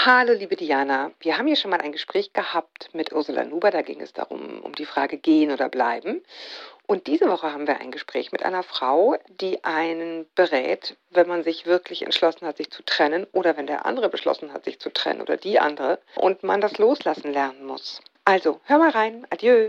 Hallo, liebe Diana. Wir haben hier schon mal ein Gespräch gehabt mit Ursula Nuber. Da ging es darum, um die Frage gehen oder bleiben. Und diese Woche haben wir ein Gespräch mit einer Frau, die einen berät, wenn man sich wirklich entschlossen hat, sich zu trennen oder wenn der andere beschlossen hat, sich zu trennen oder die andere und man das loslassen lernen muss. Also, hör mal rein. Adieu.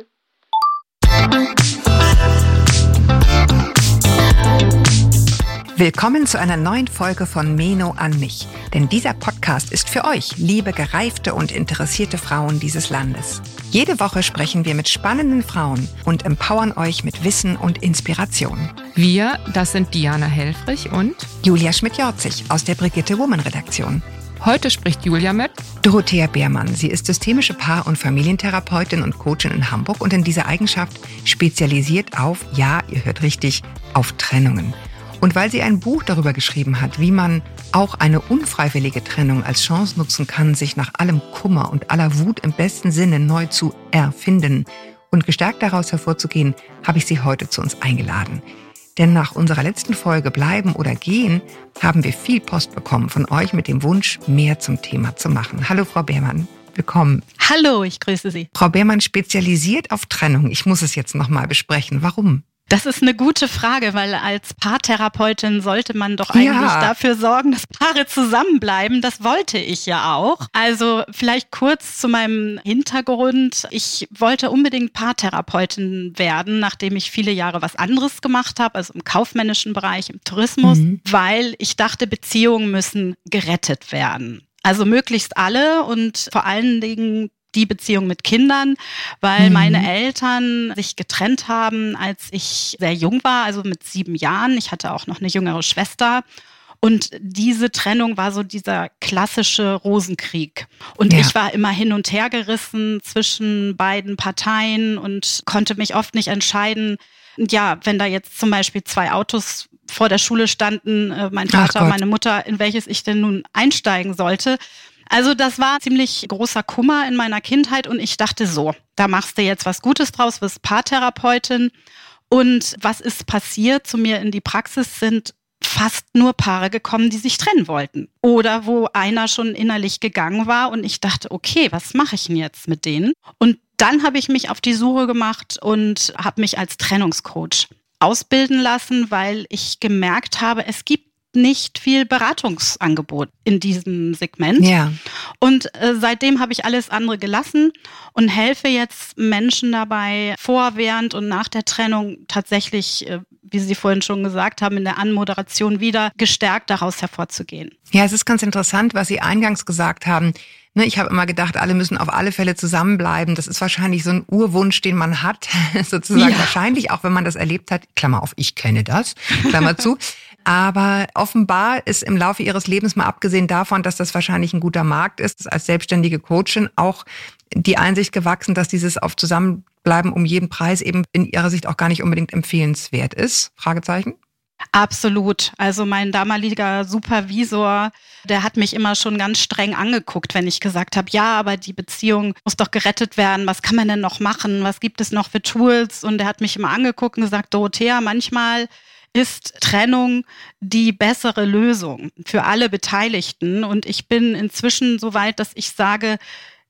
Willkommen zu einer neuen Folge von Meno an mich. Denn dieser Podcast ist für euch, liebe gereifte und interessierte Frauen dieses Landes. Jede Woche sprechen wir mit spannenden Frauen und empowern euch mit Wissen und Inspiration. Wir, das sind Diana Helfrich und Julia Schmidt-Jorzig aus der Brigitte Woman Redaktion. Heute spricht Julia mit Dorothea Beermann. Sie ist systemische Paar- und Familientherapeutin und Coachin in Hamburg und in dieser Eigenschaft spezialisiert auf, ja, ihr hört richtig, auf Trennungen. Und weil sie ein Buch darüber geschrieben hat, wie man auch eine unfreiwillige Trennung als Chance nutzen kann, sich nach allem Kummer und aller Wut im besten Sinne neu zu erfinden und gestärkt daraus hervorzugehen, habe ich sie heute zu uns eingeladen. Denn nach unserer letzten Folge Bleiben oder Gehen haben wir viel Post bekommen von euch mit dem Wunsch, mehr zum Thema zu machen. Hallo Frau Beermann, willkommen. Hallo, ich grüße Sie. Frau Beermann spezialisiert auf Trennung. Ich muss es jetzt nochmal besprechen. Warum? Das ist eine gute Frage, weil als Paartherapeutin sollte man doch eigentlich dafür sorgen, dass Paare zusammenbleiben. Das wollte ich ja auch. Also vielleicht kurz zu meinem Hintergrund. Ich wollte unbedingt Paartherapeutin werden, nachdem ich viele Jahre was anderes gemacht habe, also im kaufmännischen Bereich, im Tourismus, weil ich dachte, Beziehungen müssen gerettet werden. Also möglichst alle und vor allen Dingen die Beziehung mit Kindern, weil meine Eltern sich getrennt haben, als ich sehr jung war, also mit 7 Jahren. Ich hatte auch noch eine jüngere Schwester. Und diese Trennung war so dieser klassische Rosenkrieg. Und ich war immer hin und her gerissen zwischen beiden Parteien und konnte mich oft nicht entscheiden. Ja, wenn da jetzt zum Beispiel 2 Autos vor der Schule standen, mein Vater und meine Mutter, in welches ich denn nun einsteigen sollte. Also das war ziemlich großer Kummer in meiner Kindheit und ich dachte so, da machst du jetzt was Gutes draus, wirst Paartherapeutin. Und was ist passiert? Zu mir in die Praxis sind fast nur Paare gekommen, die sich trennen wollten. Oder wo einer schon innerlich gegangen war und ich dachte, okay, was mache ich denn jetzt mit denen? Und dann habe ich mich auf die Suche gemacht und habe mich als Trennungscoach ausbilden lassen, weil ich gemerkt habe, es gibt nicht viel Beratungsangebot in diesem Segment. Ja. Und seitdem habe ich alles andere gelassen und helfe jetzt Menschen dabei, vor, während und nach der Trennung tatsächlich, wie Sie vorhin schon gesagt haben, in der Anmoderation wieder gestärkt daraus hervorzugehen. Ja, es ist ganz interessant, was Sie eingangs gesagt haben. Ich habe immer gedacht, alle müssen auf alle Fälle zusammenbleiben. Das ist wahrscheinlich so ein Urwunsch, den man hat, sozusagen. Ja. Wahrscheinlich auch, wenn man das erlebt hat. Klammer auf, ich kenne das, Klammer zu. Aber offenbar ist im Laufe Ihres Lebens, mal abgesehen davon, dass das wahrscheinlich ein guter Markt ist, als selbstständige Coachin auch die Einsicht gewachsen, dass dieses auf Zusammenbleiben um jeden Preis eben in Ihrer Sicht auch gar nicht unbedingt empfehlenswert ist? Fragezeichen? Absolut. Also mein damaliger Supervisor, der hat mich immer schon ganz streng angeguckt, wenn ich gesagt habe, ja, aber die Beziehung muss doch gerettet werden. Was kann man denn noch machen? Was gibt es noch für Tools? Und er hat mich immer angeguckt und gesagt, Dorothea, manchmal ist Trennung die bessere Lösung für alle Beteiligten. Und ich bin inzwischen so weit, dass ich sage,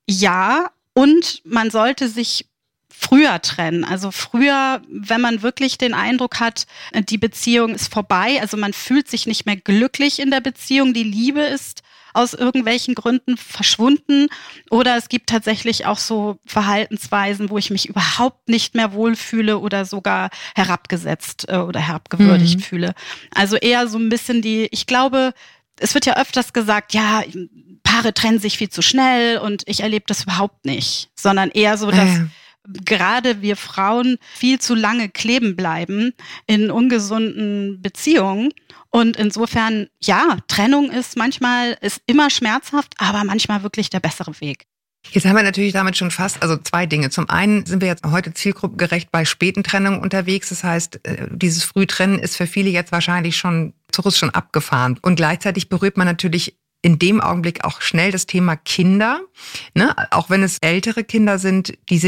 ja, und man sollte sich früher trennen. Also früher, wenn man wirklich den Eindruck hat, die Beziehung ist vorbei, also man fühlt sich nicht mehr glücklich in der Beziehung, die Liebe ist aus irgendwelchen Gründen verschwunden oder es gibt tatsächlich auch so Verhaltensweisen, wo ich mich überhaupt nicht mehr wohlfühle oder sogar herabgesetzt oder herabgewürdigt fühle. Also eher so ein bisschen ich glaube, es wird ja öfters gesagt, ja, Paare trennen sich viel zu schnell und ich erlebe das überhaupt nicht, sondern eher so, dass gerade wir Frauen viel zu lange kleben bleiben in ungesunden Beziehungen. Und insofern, ja, Trennung ist immer schmerzhaft, aber manchmal wirklich der bessere Weg. Jetzt haben wir natürlich damit schon fast, also 2 Dinge. Zum einen sind wir jetzt heute zielgruppengerecht bei späten Trennungen unterwegs. Das heißt, dieses Frühtrennen ist für viele jetzt wahrscheinlich schon abgefahren. Und gleichzeitig berührt man natürlich in dem Augenblick auch schnell das Thema Kinder. Ne? Auch wenn es ältere Kinder sind, die sind ja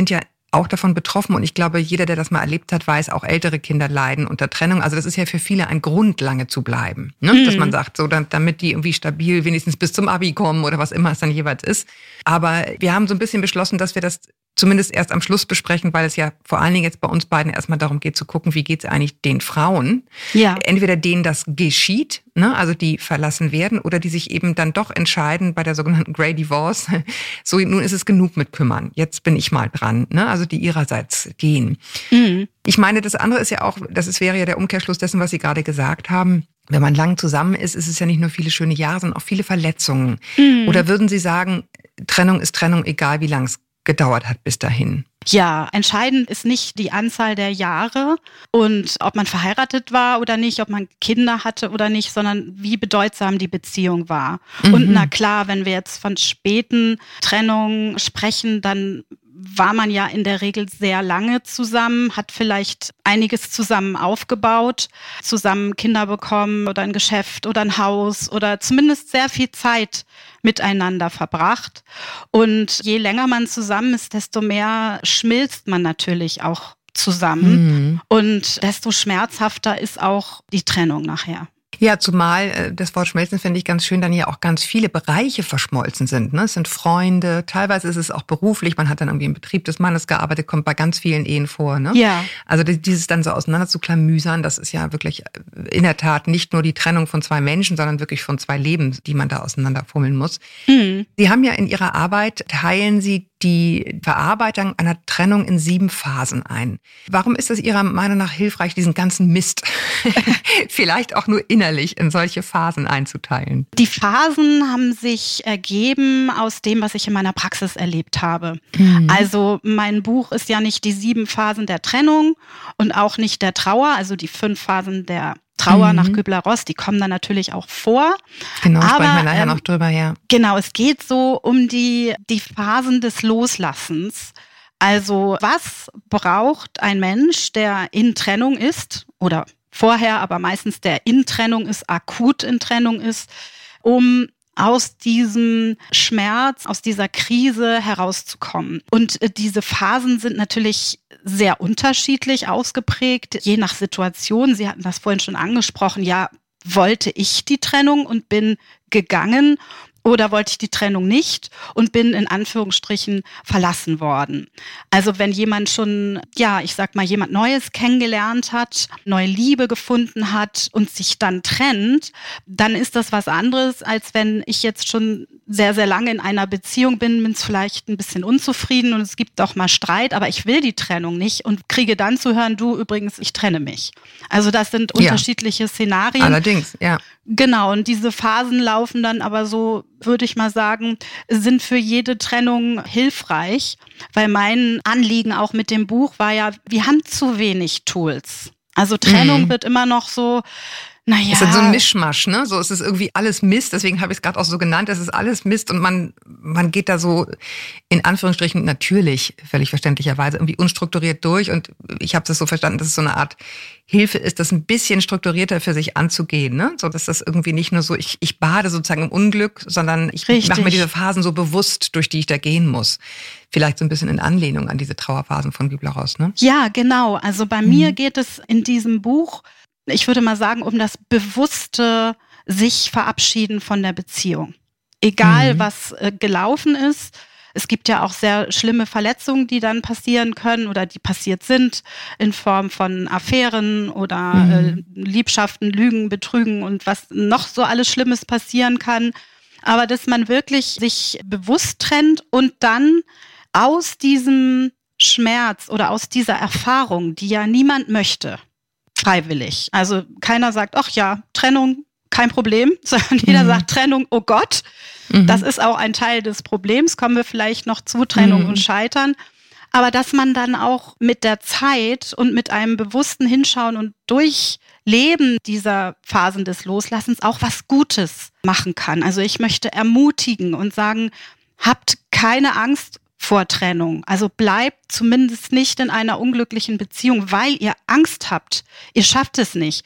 auch davon betroffen und ich glaube, jeder, der das mal erlebt hat, weiß, auch ältere Kinder leiden unter Trennung. Also das ist ja für viele ein Grund, lange zu bleiben. Ne? Dass man sagt, so damit die irgendwie stabil wenigstens bis zum Abi kommen oder was immer es dann jeweils ist. Aber wir haben so ein bisschen beschlossen, dass wir das zumindest erst am Schluss besprechen, weil es ja vor allen Dingen jetzt bei uns beiden erstmal darum geht zu gucken, wie geht es eigentlich den Frauen. Ja. Entweder denen das geschieht, ne, also die verlassen werden, oder die sich eben dann doch entscheiden bei der sogenannten Grey Divorce, so nun ist es genug mit kümmern, jetzt bin ich mal dran, ne, also die ihrerseits gehen. Mhm. Ich meine, das andere ist ja auch, wäre ja der Umkehrschluss dessen, was Sie gerade gesagt haben. Wenn man lang zusammen ist, ist es ja nicht nur viele schöne Jahre, sondern auch viele Verletzungen. Mhm. Oder würden Sie sagen, Trennung ist Trennung, egal wie lang es gedauert hat bis dahin? Ja, entscheidend ist nicht die Anzahl der Jahre und ob man verheiratet war oder nicht, ob man Kinder hatte oder nicht, sondern wie bedeutsam die Beziehung war. Mhm. Und na klar, wenn wir jetzt von späten Trennungen sprechen, dann war man ja in der Regel sehr lange zusammen, hat vielleicht einiges zusammen aufgebaut, zusammen Kinder bekommen oder ein Geschäft oder ein Haus oder zumindest sehr viel Zeit miteinander verbracht. Und je länger man zusammen ist, desto mehr schmilzt man natürlich auch zusammen. Mhm. Und desto schmerzhafter ist auch die Trennung nachher. Ja, zumal das Wort schmelzen finde ich ganz schön, dann ja auch ganz viele Bereiche verschmolzen sind. Ne? Es sind Freunde, teilweise ist es auch beruflich, man hat dann irgendwie im Betrieb des Mannes gearbeitet, kommt bei ganz vielen Ehen vor. Ne? Ja. Also dieses dann so auseinander zu klamüsern, das ist ja wirklich in der Tat nicht nur die Trennung von zwei Menschen, sondern wirklich von zwei Leben, die man da auseinanderfummeln muss. Mhm. Sie haben ja in Ihrer Arbeit, teilen Sie die Verarbeitung einer Trennung in 7 Phasen ein. Warum ist es Ihrer Meinung nach hilfreich, diesen ganzen Mist vielleicht auch nur innerlich in solche Phasen einzuteilen? Die Phasen haben sich ergeben aus dem, was ich in meiner Praxis erlebt habe. Mhm. Also mein Buch ist ja nicht die 7 Phasen der Trennung und auch nicht der Trauer, also die 5 Phasen der Trauer nach Kübler-Ross, die kommen dann natürlich auch vor. Genau, sprechen wir nachher noch drüber, ja. Genau, es geht so um die Phasen des Loslassens. Also was braucht ein Mensch, der in Trennung ist oder vorher, aber meistens der in Trennung ist, akut in Trennung ist, um aus diesem Schmerz, aus dieser Krise herauszukommen. Und diese Phasen sind natürlich sehr unterschiedlich ausgeprägt, je nach Situation. Sie hatten das vorhin schon angesprochen. Ja, wollte ich die Trennung und bin gegangen? Oder wollte ich die Trennung nicht und bin in Anführungsstrichen verlassen worden? Also wenn jemand schon, ja, ich sag mal, jemand Neues kennengelernt hat, neue Liebe gefunden hat und sich dann trennt, dann ist das was anderes, als wenn ich jetzt schon sehr, sehr lange in einer Beziehung bin vielleicht ein bisschen unzufrieden und es gibt auch mal Streit, aber ich will die Trennung nicht und kriege dann zu hören, du übrigens, ich trenne mich. Also das sind unterschiedliche Szenarien. Allerdings, ja. Genau, und diese Phasen laufen dann aber so, würde ich mal sagen, sind für jede Trennung hilfreich, weil mein Anliegen auch mit dem Buch war ja, wir haben zu wenig Tools. Also Trennung wird immer noch so, naja. Es ist so ein Mischmasch, ne? So, es ist irgendwie alles Mist, deswegen habe ich es gerade auch so genannt, es ist alles Mist und man geht da so in Anführungsstrichen natürlich, völlig verständlicherweise, irgendwie unstrukturiert durch und ich habe das so verstanden, dass es so eine Art Hilfe ist, das ein bisschen strukturierter für sich anzugehen, ne? So, dass das irgendwie nicht nur so, ich bade sozusagen im Unglück, sondern ich mache mir diese Phasen so bewusst, durch die ich da gehen muss. Vielleicht so ein bisschen in Anlehnung an diese Trauerphasen von Kübler-Ross, ne? Ja, genau. Also bei mir geht es in diesem Buch, ich würde mal sagen, um das bewusste sich verabschieden von der Beziehung. Egal, was gelaufen ist. Es gibt ja auch sehr schlimme Verletzungen, die dann passieren können oder die passiert sind in Form von Affären oder Liebschaften, Lügen, Betrügen und was noch so alles Schlimmes passieren kann. Aber dass man wirklich sich bewusst trennt und dann aus diesem Schmerz oder aus dieser Erfahrung, die ja niemand möchte, freiwillig. Also keiner sagt, ach ja, Trennung, kein Problem, sondern jeder sagt Trennung, oh Gott. Das ist auch ein Teil des Problems, kommen wir vielleicht noch zu, Trennung und Scheitern. Aber dass man dann auch mit der Zeit und mit einem bewussten Hinschauen und Durchleben dieser Phasen des Loslassens auch was Gutes machen kann. Also ich möchte ermutigen und sagen, habt keine Angst vor Trennung. Also bleibt zumindest nicht in einer unglücklichen Beziehung, weil ihr Angst habt. Ihr schafft es nicht.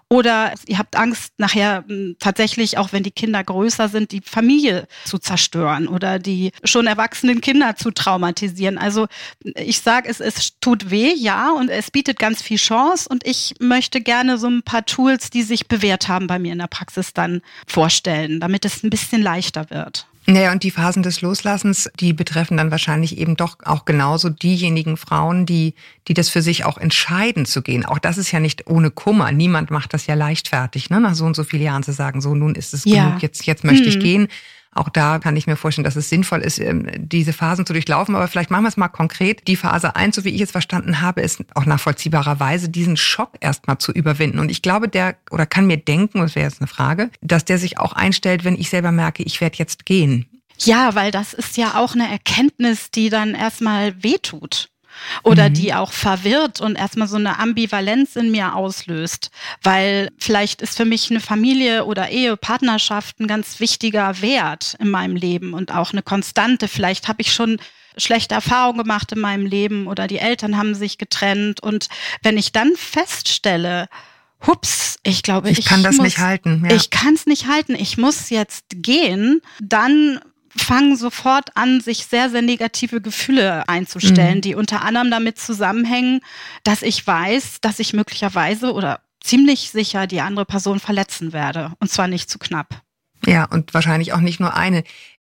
Oder ihr habt Angst, nachher tatsächlich, auch wenn die Kinder größer sind, die Familie zu zerstören oder die schon erwachsenen Kinder zu traumatisieren. Also ich sage, es tut weh, ja, und es bietet ganz viel Chance. Und ich möchte gerne so ein paar Tools, die sich bewährt haben bei mir in der Praxis, dann vorstellen, damit es ein bisschen leichter wird. Naja, und die Phasen des Loslassens, die betreffen dann wahrscheinlich eben doch auch genauso diejenigen Frauen, die das für sich auch entscheiden zu gehen. Auch das ist ja nicht ohne Kummer. Niemand macht das ja leichtfertig, ne? Nach so und so vielen Jahren zu sagen, so nun ist es genug, jetzt möchte ich gehen. Auch da kann ich mir vorstellen, dass es sinnvoll ist, diese Phasen zu durchlaufen. Aber vielleicht machen wir es mal konkret. Die Phase 1, so wie ich es verstanden habe, ist auch nachvollziehbarerweise, diesen Schock erstmal zu überwinden. Und ich glaube, kann mir denken, das wäre jetzt eine Frage, dass der sich auch einstellt, wenn ich selber merke, ich werde jetzt gehen. Ja, weil das ist ja auch eine Erkenntnis, die dann erstmal wehtut. Oder die auch verwirrt und erstmal so eine Ambivalenz in mir auslöst. Weil vielleicht ist für mich eine Familie oder Ehe, Partnerschaft ein ganz wichtiger Wert in meinem Leben und auch eine Konstante. Vielleicht habe ich schon schlechte Erfahrungen gemacht in meinem Leben oder die Eltern haben sich getrennt. Und wenn ich dann feststelle, hups, ich glaube, ich kann das nicht halten. Ja. Ich kann es nicht halten. Ich muss jetzt gehen, dann fangen sofort an, sich sehr, sehr negative Gefühle einzustellen, die unter anderem damit zusammenhängen, dass ich weiß, dass ich möglicherweise oder ziemlich sicher die andere Person verletzen werde. Und zwar nicht zu knapp. Ja, und wahrscheinlich auch nicht nur eine.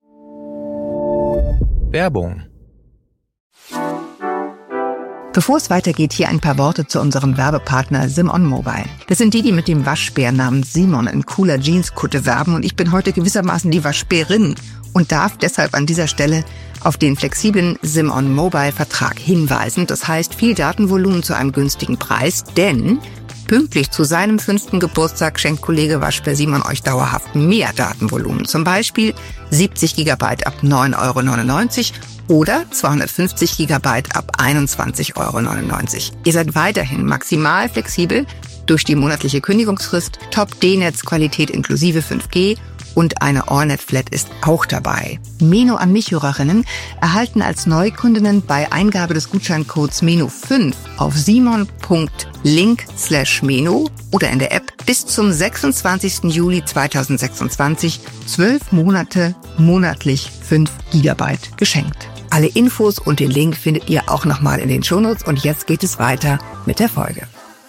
Werbung. Bevor es weitergeht, hier ein paar Worte zu unserem Werbepartner Simon Mobile. Das sind die mit dem Waschbär namens Simon in cooler Jeanskutte werben und ich bin heute gewissermaßen die Waschbärin und darf deshalb an dieser Stelle auf den flexiblen Simon Mobile Vertrag hinweisen. Das heißt, viel Datenvolumen zu einem günstigen Preis, denn pünktlich zu seinem 5. Geburtstag schenkt Kollege Waschbär Simon euch dauerhaft mehr Datenvolumen. Zum Beispiel 70 GB ab 9,99 € oder 250 GB ab 21,99 €. Ihr seid weiterhin maximal flexibel durch die monatliche Kündigungsfrist, Top-D-Netz-Qualität inklusive 5G und eine Allnet-Flat ist auch dabei. Meno an mich-Hörerinnen erhalten als Neukundinnen bei Eingabe des Gutscheincodes MENO5 auf simon.link/Meno oder in der App bis zum 26. Juli 2026 12 Monate monatlich 5 GB geschenkt. Alle Infos und den Link findet ihr auch nochmal in den Shownotes und jetzt geht es weiter mit der Folge.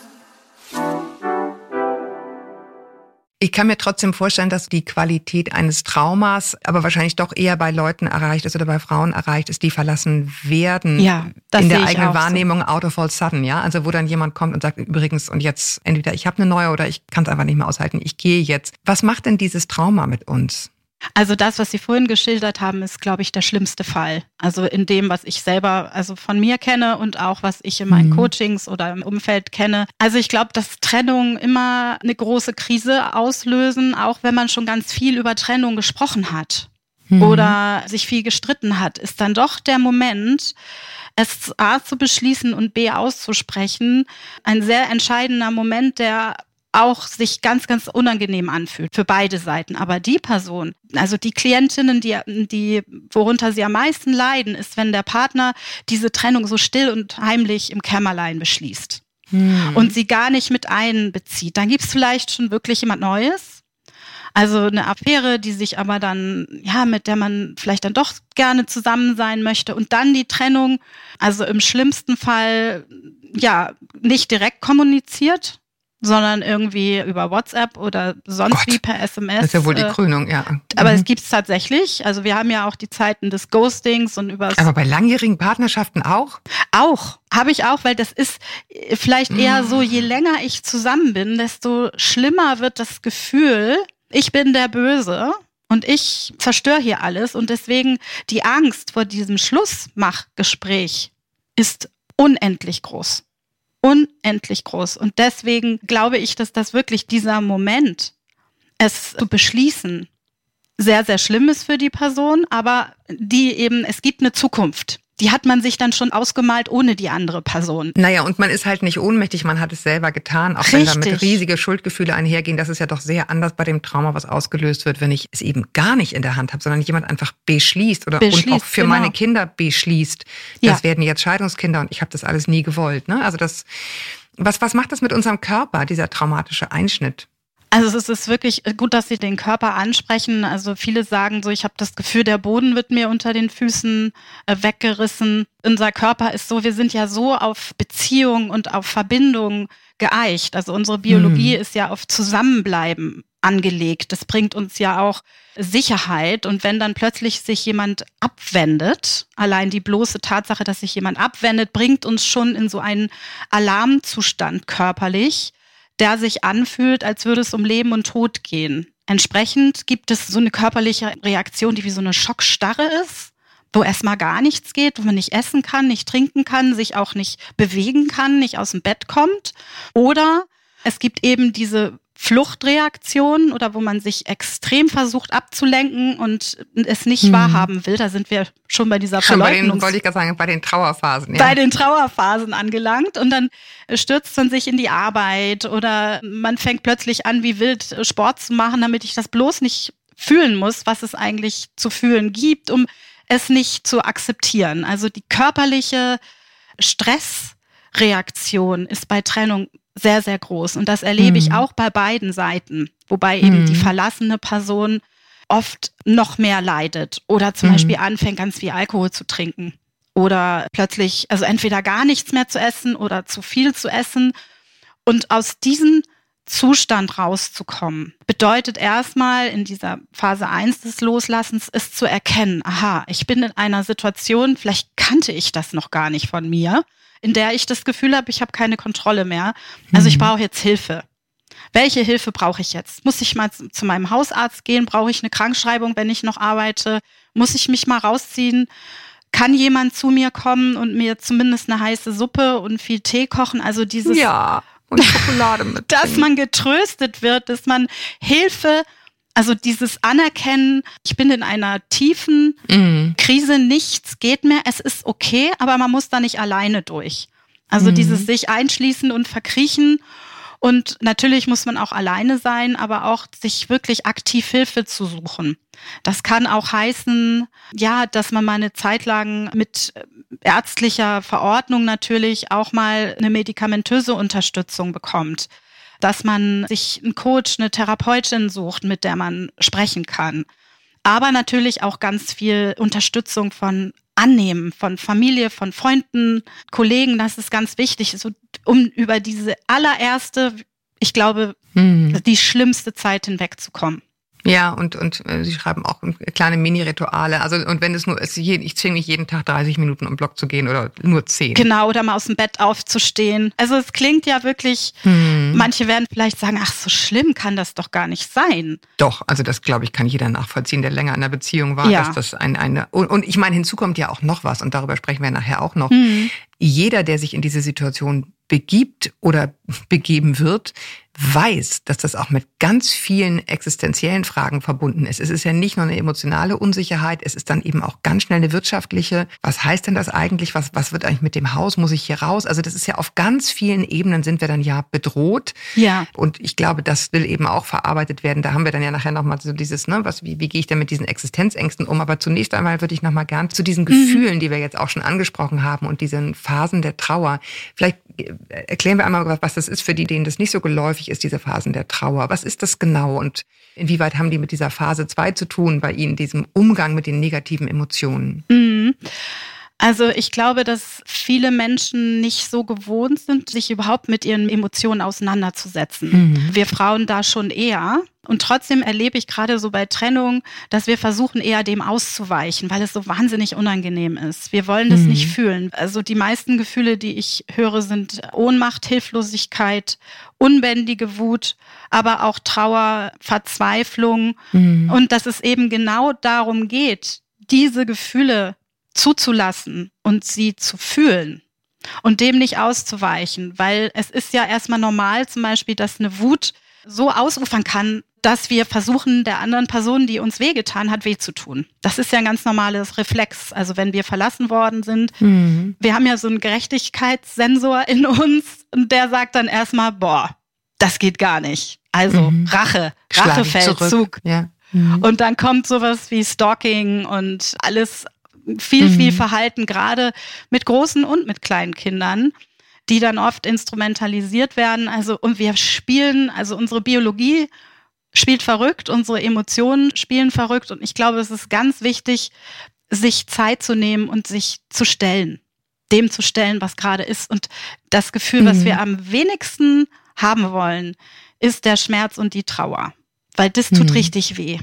Ich kann mir trotzdem vorstellen, dass die Qualität eines Traumas aber wahrscheinlich doch eher bei Leuten erreicht ist oder bei Frauen erreicht ist, die verlassen werden. Ja, das in der sehe ich eigenen auch Wahrnehmung so. Out of all sudden, ja. Also wo dann jemand kommt und sagt übrigens und jetzt entweder ich habe eine neue oder ich kann es einfach nicht mehr aushalten, ich gehe jetzt. Was macht denn dieses Trauma mit uns? Also das, was Sie vorhin geschildert haben, ist, glaube ich, der schlimmste Fall. Also in dem, was ich selber von mir kenne und auch was ich in meinen Coachings oder im Umfeld kenne. Also ich glaube, dass Trennungen immer eine große Krise auslösen, auch wenn man schon ganz viel über Trennung gesprochen hat oder sich viel gestritten hat, ist dann doch der Moment, es A zu beschließen und B auszusprechen, ein sehr entscheidender Moment, der auch sich ganz, ganz unangenehm anfühlt für beide Seiten. Aber die Person, also die Klientinnen, die worunter sie am meisten leiden, ist, wenn der Partner diese Trennung so still und heimlich im Kämmerlein beschließt und sie gar nicht mit einbezieht. Dann gibt es vielleicht schon wirklich jemand Neues. Also eine Affäre, die sich aber dann, mit der man vielleicht dann doch gerne zusammen sein möchte und dann die Trennung, also im schlimmsten Fall, nicht direkt kommuniziert, sondern irgendwie über WhatsApp oder sonst wie per SMS. Das ist ja wohl die Krönung, ja. Aber es gibt es tatsächlich. Also wir haben ja auch die Zeiten des Ghostings und Aber bei langjährigen Partnerschaften auch? Auch. Habe ich auch, weil das ist vielleicht eher so, je länger ich zusammen bin, desto schlimmer wird das Gefühl, ich bin der Böse und ich zerstöre hier alles. Und deswegen die Angst vor diesem Schlussmachgespräch ist unendlich groß. Unendlich groß. Und deswegen glaube ich, dass das wirklich dieser Moment, es zu beschließen, sehr, sehr schlimm ist für die Person, aber es gibt eine Zukunft. Die hat man sich dann schon ausgemalt ohne die andere Person. Naja, und man ist halt nicht ohnmächtig, man hat es selber getan, auch wenn damit riesige Schuldgefühle einhergehen. Das ist ja doch sehr anders bei dem Trauma, was ausgelöst wird, wenn ich es eben gar nicht in der Hand habe, sondern jemand einfach beschließt und auch für meine Kinder beschließt. Das werden jetzt Scheidungskinder und ich habe das alles nie gewollt. Ne? Also Was macht das mit unserem Körper, dieser traumatische Einschnitt? Also es ist wirklich gut, dass Sie den Körper ansprechen. Also viele sagen so, ich habe das Gefühl, der Boden wird mir unter den Füßen weggerissen. Unser Körper ist so, wir sind ja so auf Beziehung und auf Verbindung geeicht. Also unsere Biologie ist ja auf Zusammenbleiben angelegt. Das bringt uns ja auch Sicherheit. Und wenn dann plötzlich sich jemand abwendet, allein die bloße Tatsache, dass sich jemand abwendet, bringt uns schon in so einen Alarmzustand körperlich, der sich anfühlt, als würde es um Leben und Tod gehen. Entsprechend gibt es so eine körperliche Reaktion, die wie so eine Schockstarre ist, wo erstmal gar nichts geht, wo man nicht essen kann, nicht trinken kann, sich auch nicht bewegen kann, nicht aus dem Bett kommt. Oder es gibt eben diese Fluchtreaktion oder wo man sich extrem versucht abzulenken und es nicht wahrhaben will. Da sind wir schon bei dieser Verleugnung. Wollte ich gerade sagen, bei den Trauerphasen. Ja. Bei den Trauerphasen angelangt und dann stürzt man sich in die Arbeit oder man fängt plötzlich an, wie wild Sport zu machen, damit ich das bloß nicht fühlen muss, was es eigentlich zu fühlen gibt, um es nicht zu akzeptieren. Also die körperliche Stressreaktion ist bei Trennung sehr, sehr groß. Und das erlebe ich auch bei beiden Seiten, wobei eben die verlassene Person oft noch mehr leidet oder zum Beispiel anfängt, ganz viel Alkohol zu trinken oder plötzlich, also entweder gar nichts mehr zu essen oder zu viel zu essen. Und aus diesem Zustand rauszukommen, bedeutet erstmal in dieser Phase 1 des Loslassens, es zu erkennen, aha, ich bin in einer Situation, vielleicht kannte ich das noch gar nicht von mir, in der ich das Gefühl habe, ich habe keine Kontrolle mehr. Also ich brauche jetzt Hilfe. Welche Hilfe brauche ich jetzt? Muss ich mal zu meinem Hausarzt gehen? Brauche ich eine Krankschreibung, wenn ich noch arbeite? Muss ich mich mal rausziehen? Kann jemand zu mir kommen und mir zumindest eine heiße Suppe und viel Tee kochen? Also dieses, ja, und Schokolade mit. Dass man getröstet wird, dass man Hilfe, also dieses Anerkennen, ich bin in einer tiefen Krise, nichts geht mehr, es ist okay, aber man muss da nicht alleine durch. Also dieses sich einschließen und verkriechen und natürlich muss man auch alleine sein, aber auch sich wirklich aktiv Hilfe zu suchen. Das kann auch heißen, ja, dass man mal eine Zeit lang mit ärztlicher Verordnung natürlich auch mal eine medikamentöse Unterstützung bekommt. Dass man sich einen Coach, eine Therapeutin sucht, mit der man sprechen kann. Aber natürlich auch ganz viel Unterstützung von Annehmen, von Familie, von Freunden, Kollegen. Das ist ganz wichtig, so, um über diese allererste, ich glaube, die schlimmste Zeit hinwegzukommen. Ja, und Sie schreiben auch kleine Mini-Rituale. Also, und wenn es nur ist, ich zwinge mich jeden Tag 30 Minuten um Block zu gehen oder nur 10. Genau, oder mal aus dem Bett aufzustehen. Also es klingt ja wirklich, manche werden vielleicht sagen, ach, so schlimm kann das doch gar nicht sein. Doch, also das, glaube ich, kann jeder nachvollziehen, der länger in einer Beziehung war, dass das und ich meine, hinzu kommt ja auch noch was, und darüber sprechen wir nachher auch noch. Jeder, der sich in diese Situation begibt oder begeben wird, weiß, dass das auch mit ganz vielen existenziellen Fragen verbunden ist. Es ist ja nicht nur eine emotionale Unsicherheit, es ist dann eben auch ganz schnell eine wirtschaftliche. Was heißt denn das eigentlich? Was wird eigentlich mit dem Haus? Muss ich hier raus? Also das ist ja auf ganz vielen Ebenen sind wir dann ja bedroht. Ja. Und ich glaube, das will eben auch verarbeitet werden. Da haben wir dann ja nachher nochmal so dieses, wie gehe ich denn mit diesen Existenzängsten um? Aber zunächst einmal würde ich nochmal gern zu diesen Gefühlen, die wir jetzt auch schon angesprochen haben und diesen Phasen der Trauer. Vielleicht erklären wir einmal, was das ist für die, denen das nicht so geläufig ist, diese Phasen der Trauer. Was ist das genau und inwieweit haben die mit dieser Phase 2 zu tun bei Ihnen, diesem Umgang mit den negativen Emotionen? Also ich glaube, dass viele Menschen nicht so gewohnt sind, sich überhaupt mit ihren Emotionen auseinanderzusetzen. Wir Frauen da schon eher. Und trotzdem erlebe ich gerade so bei Trennung, dass wir versuchen, eher dem auszuweichen, weil es so wahnsinnig unangenehm ist. Wir wollen das nicht fühlen. Also die meisten Gefühle, die ich höre, sind Ohnmacht, Hilflosigkeit, unbändige Wut, aber auch Trauer, Verzweiflung. Und dass es eben genau darum geht, diese Gefühle zuzulassen und sie zu fühlen und dem nicht auszuweichen, weil es ist ja erstmal normal zum Beispiel, dass eine Wut so ausufern kann, dass wir versuchen, der anderen Person, die uns wehgetan hat, weh zu tun. Das ist ja ein ganz normales Reflex. Also wenn wir verlassen worden sind, wir haben ja so einen Gerechtigkeitssensor in uns und der sagt dann erstmal, boah, das geht gar nicht. Also Rachefeldzug. Ja. Und dann kommt sowas wie Stalking und alles viel Verhalten, gerade mit großen und mit kleinen Kindern, die dann oft instrumentalisiert werden. Also, und wir spielen, also unsere Biologie spielt verrückt, unsere Emotionen spielen verrückt. Und ich glaube, es ist ganz wichtig, sich Zeit zu nehmen und sich zu stellen, dem zu stellen, was gerade ist. Und das Gefühl, was wir am wenigsten haben wollen, ist der Schmerz und die Trauer. Weil das tut richtig weh.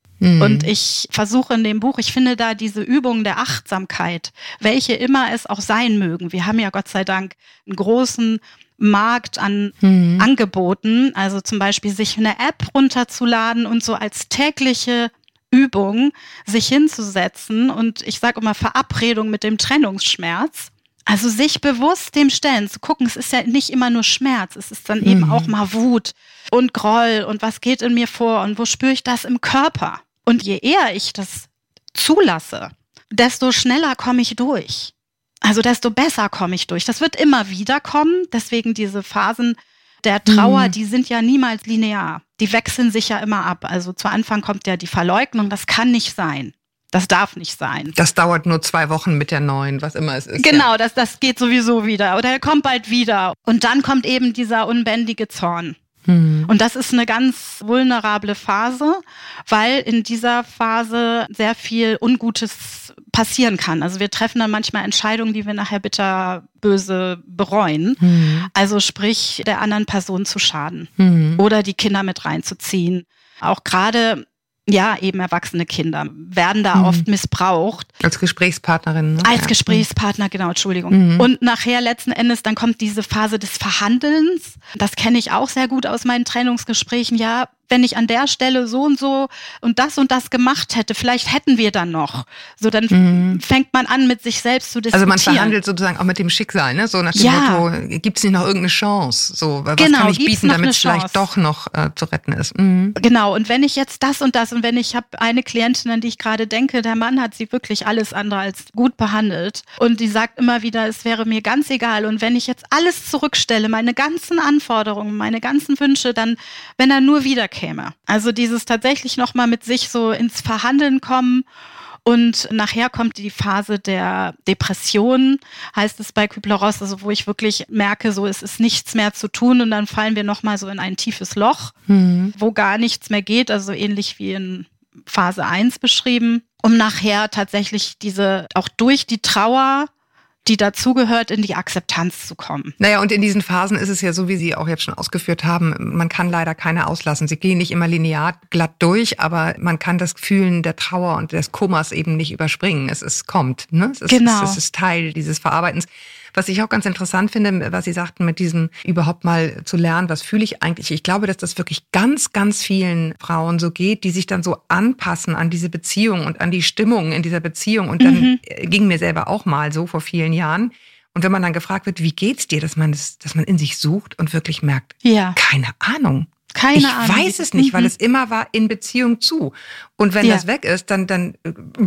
Und ich versuche in dem Buch, ich finde da diese Übungen der Achtsamkeit, welche immer es auch sein mögen. Wir haben ja Gott sei Dank einen großen Markt an Angeboten, also zum Beispiel sich eine App runterzuladen und so als tägliche Übung sich hinzusetzen und ich sage immer Verabredung mit dem Trennungsschmerz. Also sich bewusst dem stellen, zu gucken, es ist ja nicht immer nur Schmerz, es ist dann eben auch mal Wut und Groll und was geht in mir vor und wo spüre ich das im Körper. Und je eher ich das zulasse, desto schneller komme ich durch. Also desto besser komme ich durch. Das wird immer wieder kommen, deswegen diese Phasen der Trauer, die sind ja niemals linear. Die wechseln sich ja immer ab. Also zu Anfang kommt ja die Verleugnung, das kann nicht sein. Das darf nicht sein. Das dauert nur 2 Wochen mit der neuen, was immer es ist. Genau, ja. das geht sowieso wieder. Oder er kommt bald wieder. Und dann kommt eben dieser unbändige Zorn. Und das ist eine ganz vulnerable Phase, weil in dieser Phase sehr viel Ungutes passieren kann. Also wir treffen dann manchmal Entscheidungen, die wir nachher bitterböse bereuen. Also sprich, der anderen Person zu schaden oder die Kinder mit reinzuziehen. Auch gerade eben erwachsene Kinder werden da oft missbraucht. Als Gesprächspartnerin. Ne? Als Gesprächspartner, genau, Entschuldigung. Und nachher letzten Endes, dann kommt diese Phase des Verhandelns. Das kenne ich auch sehr gut aus meinen Trennungsgesprächen. Ja, wenn ich an der Stelle so und das gemacht hätte, vielleicht hätten wir dann noch. So, dann fängt man an, mit sich selbst zu diskutieren. Also man verhandelt sozusagen auch mit dem Schicksal, ne? So nach dem Motto, gibt es nicht noch irgendeine Chance? So, was kann ich bieten, damit es vielleicht doch noch zu retten ist? Genau, und wenn ich jetzt das und wenn ich habe eine Klientin, an die ich gerade denke, der Mann hat sie wirklich alles andere als gut behandelt und die sagt immer wieder, es wäre mir ganz egal und wenn ich jetzt alles zurückstelle, meine ganzen Anforderungen, meine ganzen Wünsche, dann, wenn er nur wiederkäme. Also dieses tatsächlich nochmal mit sich so ins Verhandeln kommen und nachher kommt die Phase der Depression, heißt es bei Kübler-Ross, also wo ich wirklich merke, so es ist nichts mehr zu tun und dann fallen wir nochmal so in ein tiefes Loch, wo gar nichts mehr geht, also ähnlich wie in Phase 1 beschrieben, um nachher tatsächlich auch durch die Trauer, die dazugehört, in die Akzeptanz zu kommen. Naja, und in diesen Phasen ist es ja so, wie Sie auch jetzt schon ausgeführt haben, man kann leider keine auslassen. Sie gehen nicht immer linear glatt durch, aber man kann das Gefühl der Trauer und des Kummers eben nicht überspringen. Es kommt, ne? Es ist Teil dieses Verarbeitens. Was ich auch ganz interessant finde, was Sie sagten, mit diesem überhaupt mal zu lernen, was fühle ich eigentlich? Ich glaube, dass das wirklich ganz, ganz vielen Frauen so geht, die sich dann so anpassen an diese Beziehung und an die Stimmung in dieser Beziehung. Und dann ging mir selber auch mal so vor vielen Jahren. Und wenn man dann gefragt wird, wie geht's dir, dass man in sich sucht und wirklich merkt, keine Ahnung. Ich weiß es nicht, weil es immer war in Beziehung zu. Und wenn das weg ist, dann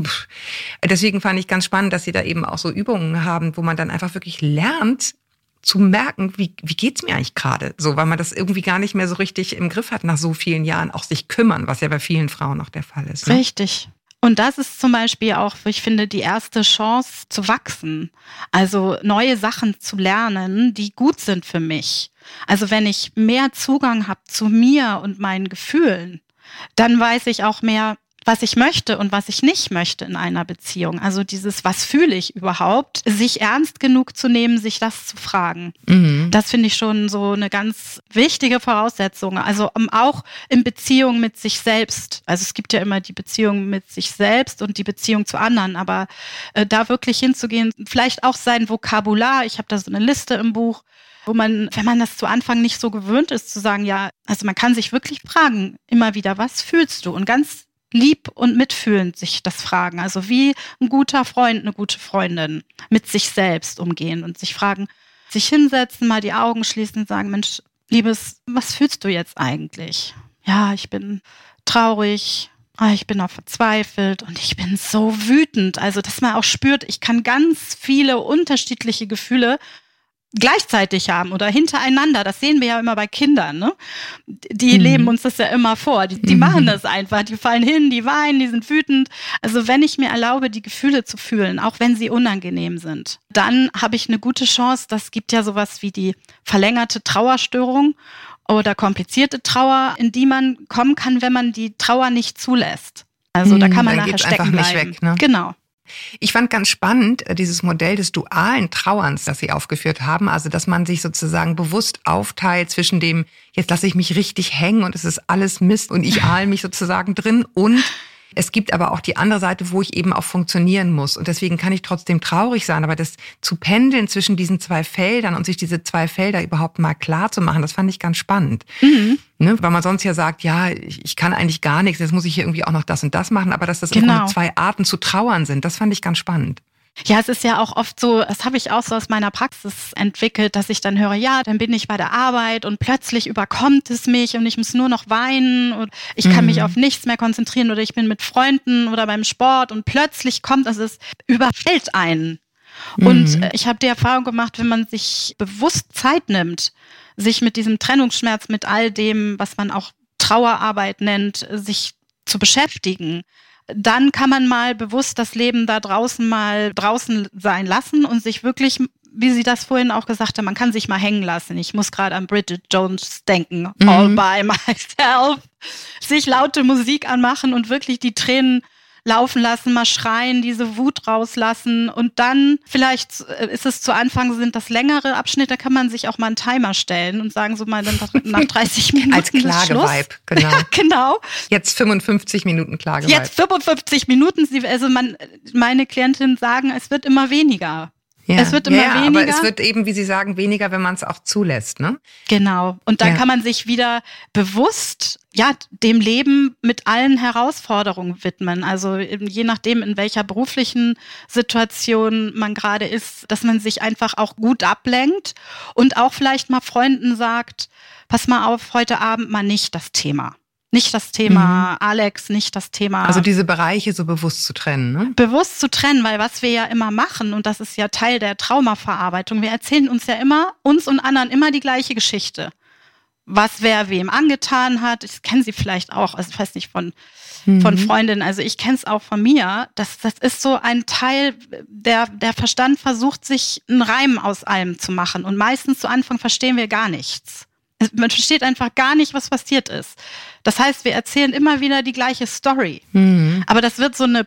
deswegen fand ich ganz spannend, dass Sie da eben auch so Übungen haben, wo man dann einfach wirklich lernt zu merken, wie geht's mir eigentlich gerade? So, weil man das irgendwie gar nicht mehr so richtig im Griff hat nach so vielen Jahren, auch sich kümmern, was ja bei vielen Frauen noch der Fall ist. Ne? Richtig. Und das ist zum Beispiel auch, ich finde, die erste Chance zu wachsen. Also neue Sachen zu lernen, die gut sind für mich. Also wenn ich mehr Zugang habe zu mir und meinen Gefühlen, dann weiß ich auch mehr, was ich möchte und was ich nicht möchte in einer Beziehung. Also dieses, was fühle ich überhaupt, sich ernst genug zu nehmen, sich das zu fragen. Das finde ich schon so eine ganz wichtige Voraussetzung. Also auch in Beziehung mit sich selbst. Also es gibt ja immer die Beziehung mit sich selbst und die Beziehung zu anderen, aber da wirklich hinzugehen, vielleicht auch sein Vokabular. Ich habe da so eine Liste im Buch, wo man, wenn man das zu Anfang nicht so gewöhnt ist, zu sagen, ja, also man kann sich wirklich fragen, immer wieder, was fühlst du? Und ganz lieb und mitfühlend sich das fragen. Also wie ein guter Freund, eine gute Freundin mit sich selbst umgehen und sich fragen, sich hinsetzen, mal die Augen schließen und sagen, Mensch, Liebes, was fühlst du jetzt eigentlich? Ja, ich bin traurig, ich bin auch verzweifelt und ich bin so wütend. Also, dass man auch spürt, ich kann ganz viele unterschiedliche Gefühle gleichzeitig haben oder hintereinander. Das sehen wir ja immer bei Kindern, ne? Die leben uns das ja immer vor. Die machen das einfach. Die fallen hin, die weinen, die sind wütend. Also wenn ich mir erlaube, die Gefühle zu fühlen, auch wenn sie unangenehm sind, dann habe ich eine gute Chance. Das gibt ja sowas wie die verlängerte Trauerstörung oder komplizierte Trauer, in die man kommen kann, wenn man die Trauer nicht zulässt. Also da kann man nachher stecken bleiben. Nicht weg, ne? Genau. Ich fand ganz spannend dieses Modell des dualen Trauerns, das Sie aufgeführt haben. Also, dass man sich sozusagen bewusst aufteilt zwischen dem, jetzt lasse ich mich richtig hängen und es ist alles Mist und ich ahle mich sozusagen drin. Und es gibt aber auch die andere Seite, wo ich eben auch funktionieren muss. Und deswegen kann ich trotzdem traurig sein. Aber das zu pendeln zwischen diesen zwei Feldern und sich diese zwei Felder überhaupt mal klar zu machen, das fand ich ganz spannend. Ne? Weil man sonst ja sagt, ja, ich kann eigentlich gar nichts, jetzt muss ich hier irgendwie auch noch das und das machen. Aber dass das genau zwei Arten zu trauern sind, das fand ich ganz spannend. Ja, es ist ja auch oft so, das habe ich auch so aus meiner Praxis entwickelt, dass ich dann höre, ja, dann bin ich bei der Arbeit und plötzlich überkommt es mich und ich muss nur noch weinen und ich kann mich auf nichts mehr konzentrieren oder ich bin mit Freunden oder beim Sport und plötzlich kommt, also es überfällt einen. Und ich habe die Erfahrung gemacht, wenn man sich bewusst Zeit nimmt, sich mit diesem Trennungsschmerz, mit all dem, was man auch Trauerarbeit nennt, sich zu beschäftigen, dann kann man mal bewusst das Leben da draußen mal draußen sein lassen und sich wirklich, wie Sie das vorhin auch gesagt haben, man kann sich mal hängen lassen. Ich muss gerade an Bridget Jones denken, all by myself. Sich laute Musik anmachen und wirklich die Tränen laufen lassen, mal schreien, diese Wut rauslassen und dann vielleicht ist es zu Anfang sind das längere Abschnitte, da kann man sich auch mal einen Timer stellen und sagen so mal dann nach 30 Minuten als Klagevibe, genau. Ja, genau. Jetzt 55 Minuten Klagevibe. Jetzt 55 Minuten, also meine Klientinnen sagen, es wird immer weniger. Ja. Es wird immer weniger. Aber es wird eben, wie Sie sagen, weniger, wenn man es auch zulässt, ne? Genau. Und dann kann man sich wieder bewusst, dem Leben mit allen Herausforderungen widmen. Also je nachdem, in welcher beruflichen Situation man gerade ist, dass man sich einfach auch gut ablenkt und auch vielleicht mal Freunden sagt, pass mal auf, heute Abend mal nicht das Thema. Nicht das Thema Alex, nicht das Thema... Also diese Bereiche so bewusst zu trennen, ne? Bewusst zu trennen, weil was wir ja immer machen, und das ist ja Teil der Traumaverarbeitung, wir erzählen uns ja immer, uns und anderen immer die gleiche Geschichte. Was wer wem angetan hat, ich kenne sie vielleicht auch, also ich weiß nicht von Freundinnen, also ich kenne es auch von mir, das ist so ein Teil, der Verstand versucht, sich einen Reim aus allem zu machen und meistens zu Anfang verstehen wir gar nichts. Man versteht einfach gar nicht, was passiert ist. Das heißt, wir erzählen immer wieder die gleiche Story. Aber das wird so eine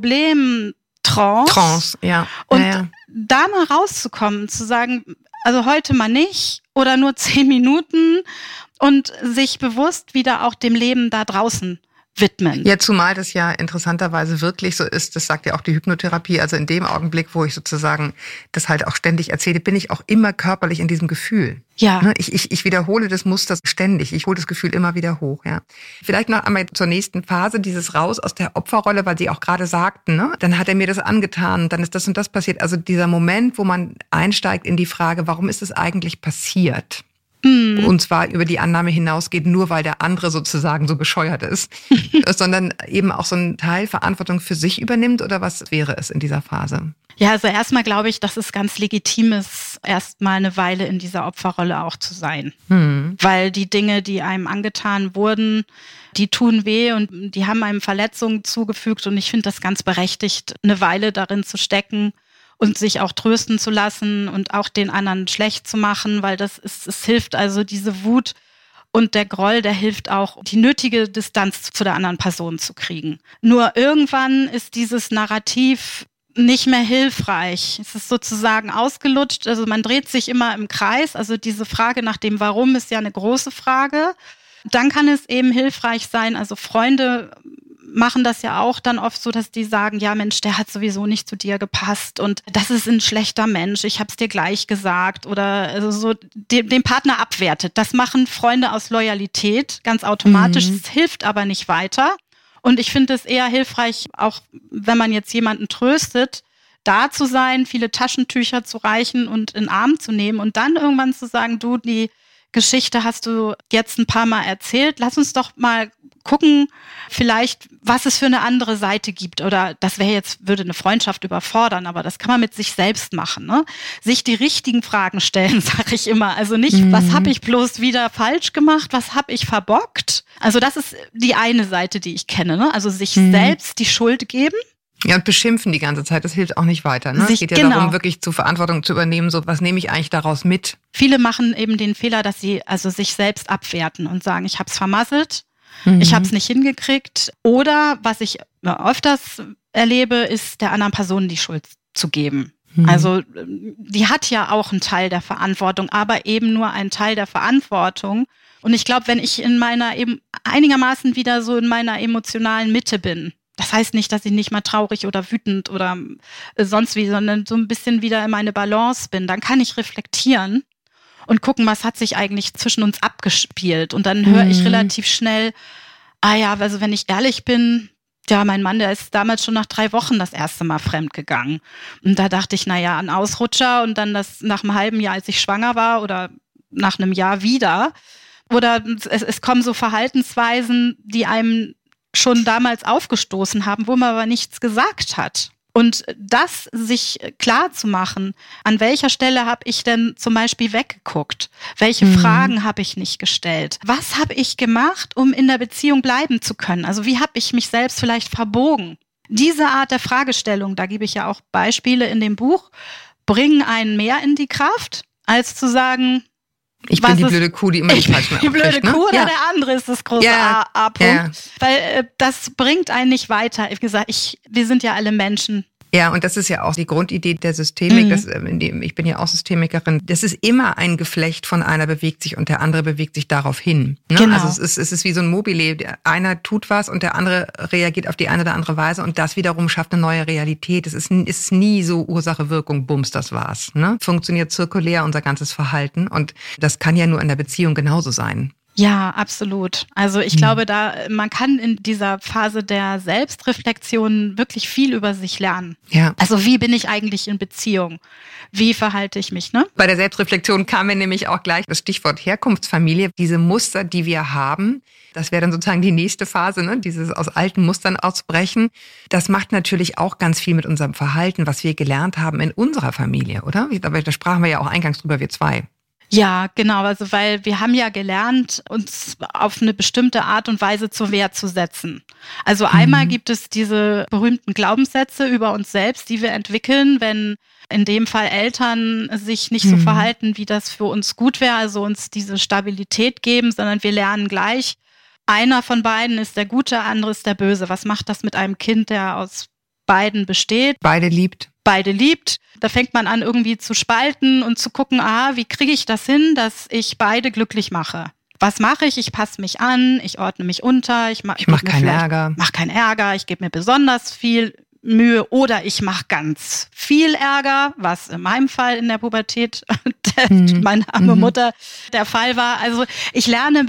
Problem-Trance. Ja. Und da mal rauszukommen, zu sagen, also heute mal nicht oder nur 10 Minuten und sich bewusst wieder auch dem Leben da draußen widmen. Ja, zumal das ja interessanterweise wirklich so ist, das sagt ja auch die Hypnotherapie, also in dem Augenblick, wo ich sozusagen das halt auch ständig erzähle, bin ich auch immer körperlich in diesem Gefühl. Ja. Ich wiederhole das Muster ständig, ich hole das Gefühl immer wieder hoch. Ja. Vielleicht noch einmal zur nächsten Phase, dieses Raus aus der Opferrolle, weil Sie auch gerade sagten, ne? Dann hat er mir das angetan, dann ist das und das passiert. Also dieser Moment, wo man einsteigt in die Frage, warum ist es eigentlich passiert? Und zwar über die Annahme hinausgeht, nur weil der andere sozusagen so bescheuert ist, sondern eben auch so einen Teil Verantwortung für sich übernimmt, oder was wäre es in dieser Phase? Ja, also erstmal glaube ich, dass es ganz legitim ist, erstmal eine Weile in dieser Opferrolle auch zu sein. Weil die Dinge, die einem angetan wurden, die tun weh und die haben einem Verletzungen zugefügt und ich finde das ganz berechtigt, eine Weile darin zu stecken und sich auch trösten zu lassen und auch den anderen schlecht zu machen, weil es hilft also diese Wut und der Groll, der hilft auch, die nötige Distanz zu der anderen Person zu kriegen. Nur irgendwann ist dieses Narrativ nicht mehr hilfreich. Es ist sozusagen ausgelutscht, also man dreht sich immer im Kreis, also diese Frage nach dem Warum ist ja eine große Frage. Dann kann es eben hilfreich sein, also Freunde machen das ja auch dann oft so, dass die sagen, ja Mensch, der hat sowieso nicht zu dir gepasst und das ist ein schlechter Mensch, ich hab's dir gleich gesagt oder also so den Partner abwertet. Das machen Freunde aus Loyalität ganz automatisch, es hilft aber nicht weiter und ich finde es eher hilfreich, auch wenn man jetzt jemanden tröstet, da zu sein, viele Taschentücher zu reichen und in den Arm zu nehmen und dann irgendwann zu sagen, du, die Geschichte hast du jetzt ein paar Mal erzählt, lass uns doch mal gucken vielleicht, was es für eine andere Seite gibt. Oder das würde eine Freundschaft überfordern, aber das kann man mit sich selbst machen. Ne? Sich die richtigen Fragen stellen, sage ich immer. Also nicht, was habe ich bloß wieder falsch gemacht, was habe ich verbockt? Also das ist die eine Seite, die ich kenne. Ne? Also sich selbst die Schuld geben. Ja, und beschimpfen die ganze Zeit, das hilft auch nicht weiter. Ne? Es geht ja darum, wirklich zur Verantwortung zu übernehmen, so was nehme ich eigentlich daraus mit? Viele machen eben den Fehler, dass sie also sich selbst abwerten und sagen, ich habe es vermasselt, ich habe es nicht hingekriegt. Oder was ich öfters erlebe, ist der anderen Person die Schuld zu geben. Also die hat ja auch einen Teil der Verantwortung, aber eben nur einen Teil der Verantwortung. Und ich glaube, wenn ich in meiner einigermaßen wieder so in meiner emotionalen Mitte bin, das heißt nicht, dass ich nicht mal traurig oder wütend oder sonst wie, sondern so ein bisschen wieder in meine Balance bin, dann kann ich reflektieren und gucken, was hat sich eigentlich zwischen uns abgespielt. Und dann höre ich relativ schnell, also wenn ich ehrlich bin, ja, mein Mann, der ist damals schon nach 3 Wochen das erste Mal fremdgegangen. Und da dachte ich, ein Ausrutscher und dann das nach einem halben Jahr, als ich schwanger war oder nach einem Jahr wieder. Oder es kommen so Verhaltensweisen, die einem schon damals aufgestoßen haben, wo man aber nichts gesagt hat. Und das sich klar zu machen, an welcher Stelle habe ich denn zum Beispiel weggeguckt? Welche Fragen habe ich nicht gestellt? Was habe ich gemacht, um in der Beziehung bleiben zu können? Also wie habe ich mich selbst vielleicht verbogen? Diese Art der Fragestellung, da gebe ich ja auch Beispiele in dem Buch, bringen einen mehr in die Kraft, als zu sagen, ich bin die blöde Kuh, die immer die falschen Die blöde aufkriegt, ne? Kuh oder der andere ist das große A-Punkt. Ja. Weil das bringt einen nicht weiter. Wie gesagt, wir sind ja alle Menschen. Ja, und das ist ja auch die Grundidee der Systemik. Ich bin ja auch Systemikerin. Das ist immer ein Geflecht von einer bewegt sich und der andere bewegt sich darauf hin. Ne? Genau. Also es ist wie so ein Mobile. Einer tut was und der andere reagiert auf die eine oder andere Weise und das wiederum schafft eine neue Realität. Es ist nie so Ursache-Wirkung, bums, das war's. Ne? Funktioniert zirkulär unser ganzes Verhalten und das kann ja nur in der Beziehung genauso sein. Ja, absolut. Also ich glaube, man kann in dieser Phase der Selbstreflexion wirklich viel über sich lernen. Ja. Also wie bin ich eigentlich in Beziehung? Wie verhalte ich mich, ne? Bei der Selbstreflexion kam mir nämlich auch gleich das Stichwort Herkunftsfamilie. Diese Muster, die wir haben, das wäre dann sozusagen die nächste Phase, ne? Dieses aus alten Mustern ausbrechen. Das macht natürlich auch ganz viel mit unserem Verhalten, was wir gelernt haben in unserer Familie, oder? Da sprachen wir ja auch eingangs drüber, wir zwei. Ja, genau. Also weil wir haben ja gelernt, uns auf eine bestimmte Art und Weise zur Wehr zu setzen. Also einmal gibt es diese berühmten Glaubenssätze über uns selbst, die wir entwickeln, wenn in dem Fall Eltern sich nicht so verhalten, wie das für uns gut wäre, also uns diese Stabilität geben, sondern wir lernen gleich, einer von beiden ist der Gute, der andere ist der Böse. Was macht das mit einem Kind, der aus beiden besteht? Beide liebt. Da fängt man an, irgendwie zu spalten und zu gucken, wie kriege ich das hin, dass ich beide glücklich mache? Was mache ich? Ich passe mich an, ich ordne mich unter, ich mache keinen Ärger, ich gebe mir besonders viel Mühe oder ich mache ganz viel Ärger, was in meinem Fall in der Pubertät, meine arme Mutter, der Fall war. Also ich lerne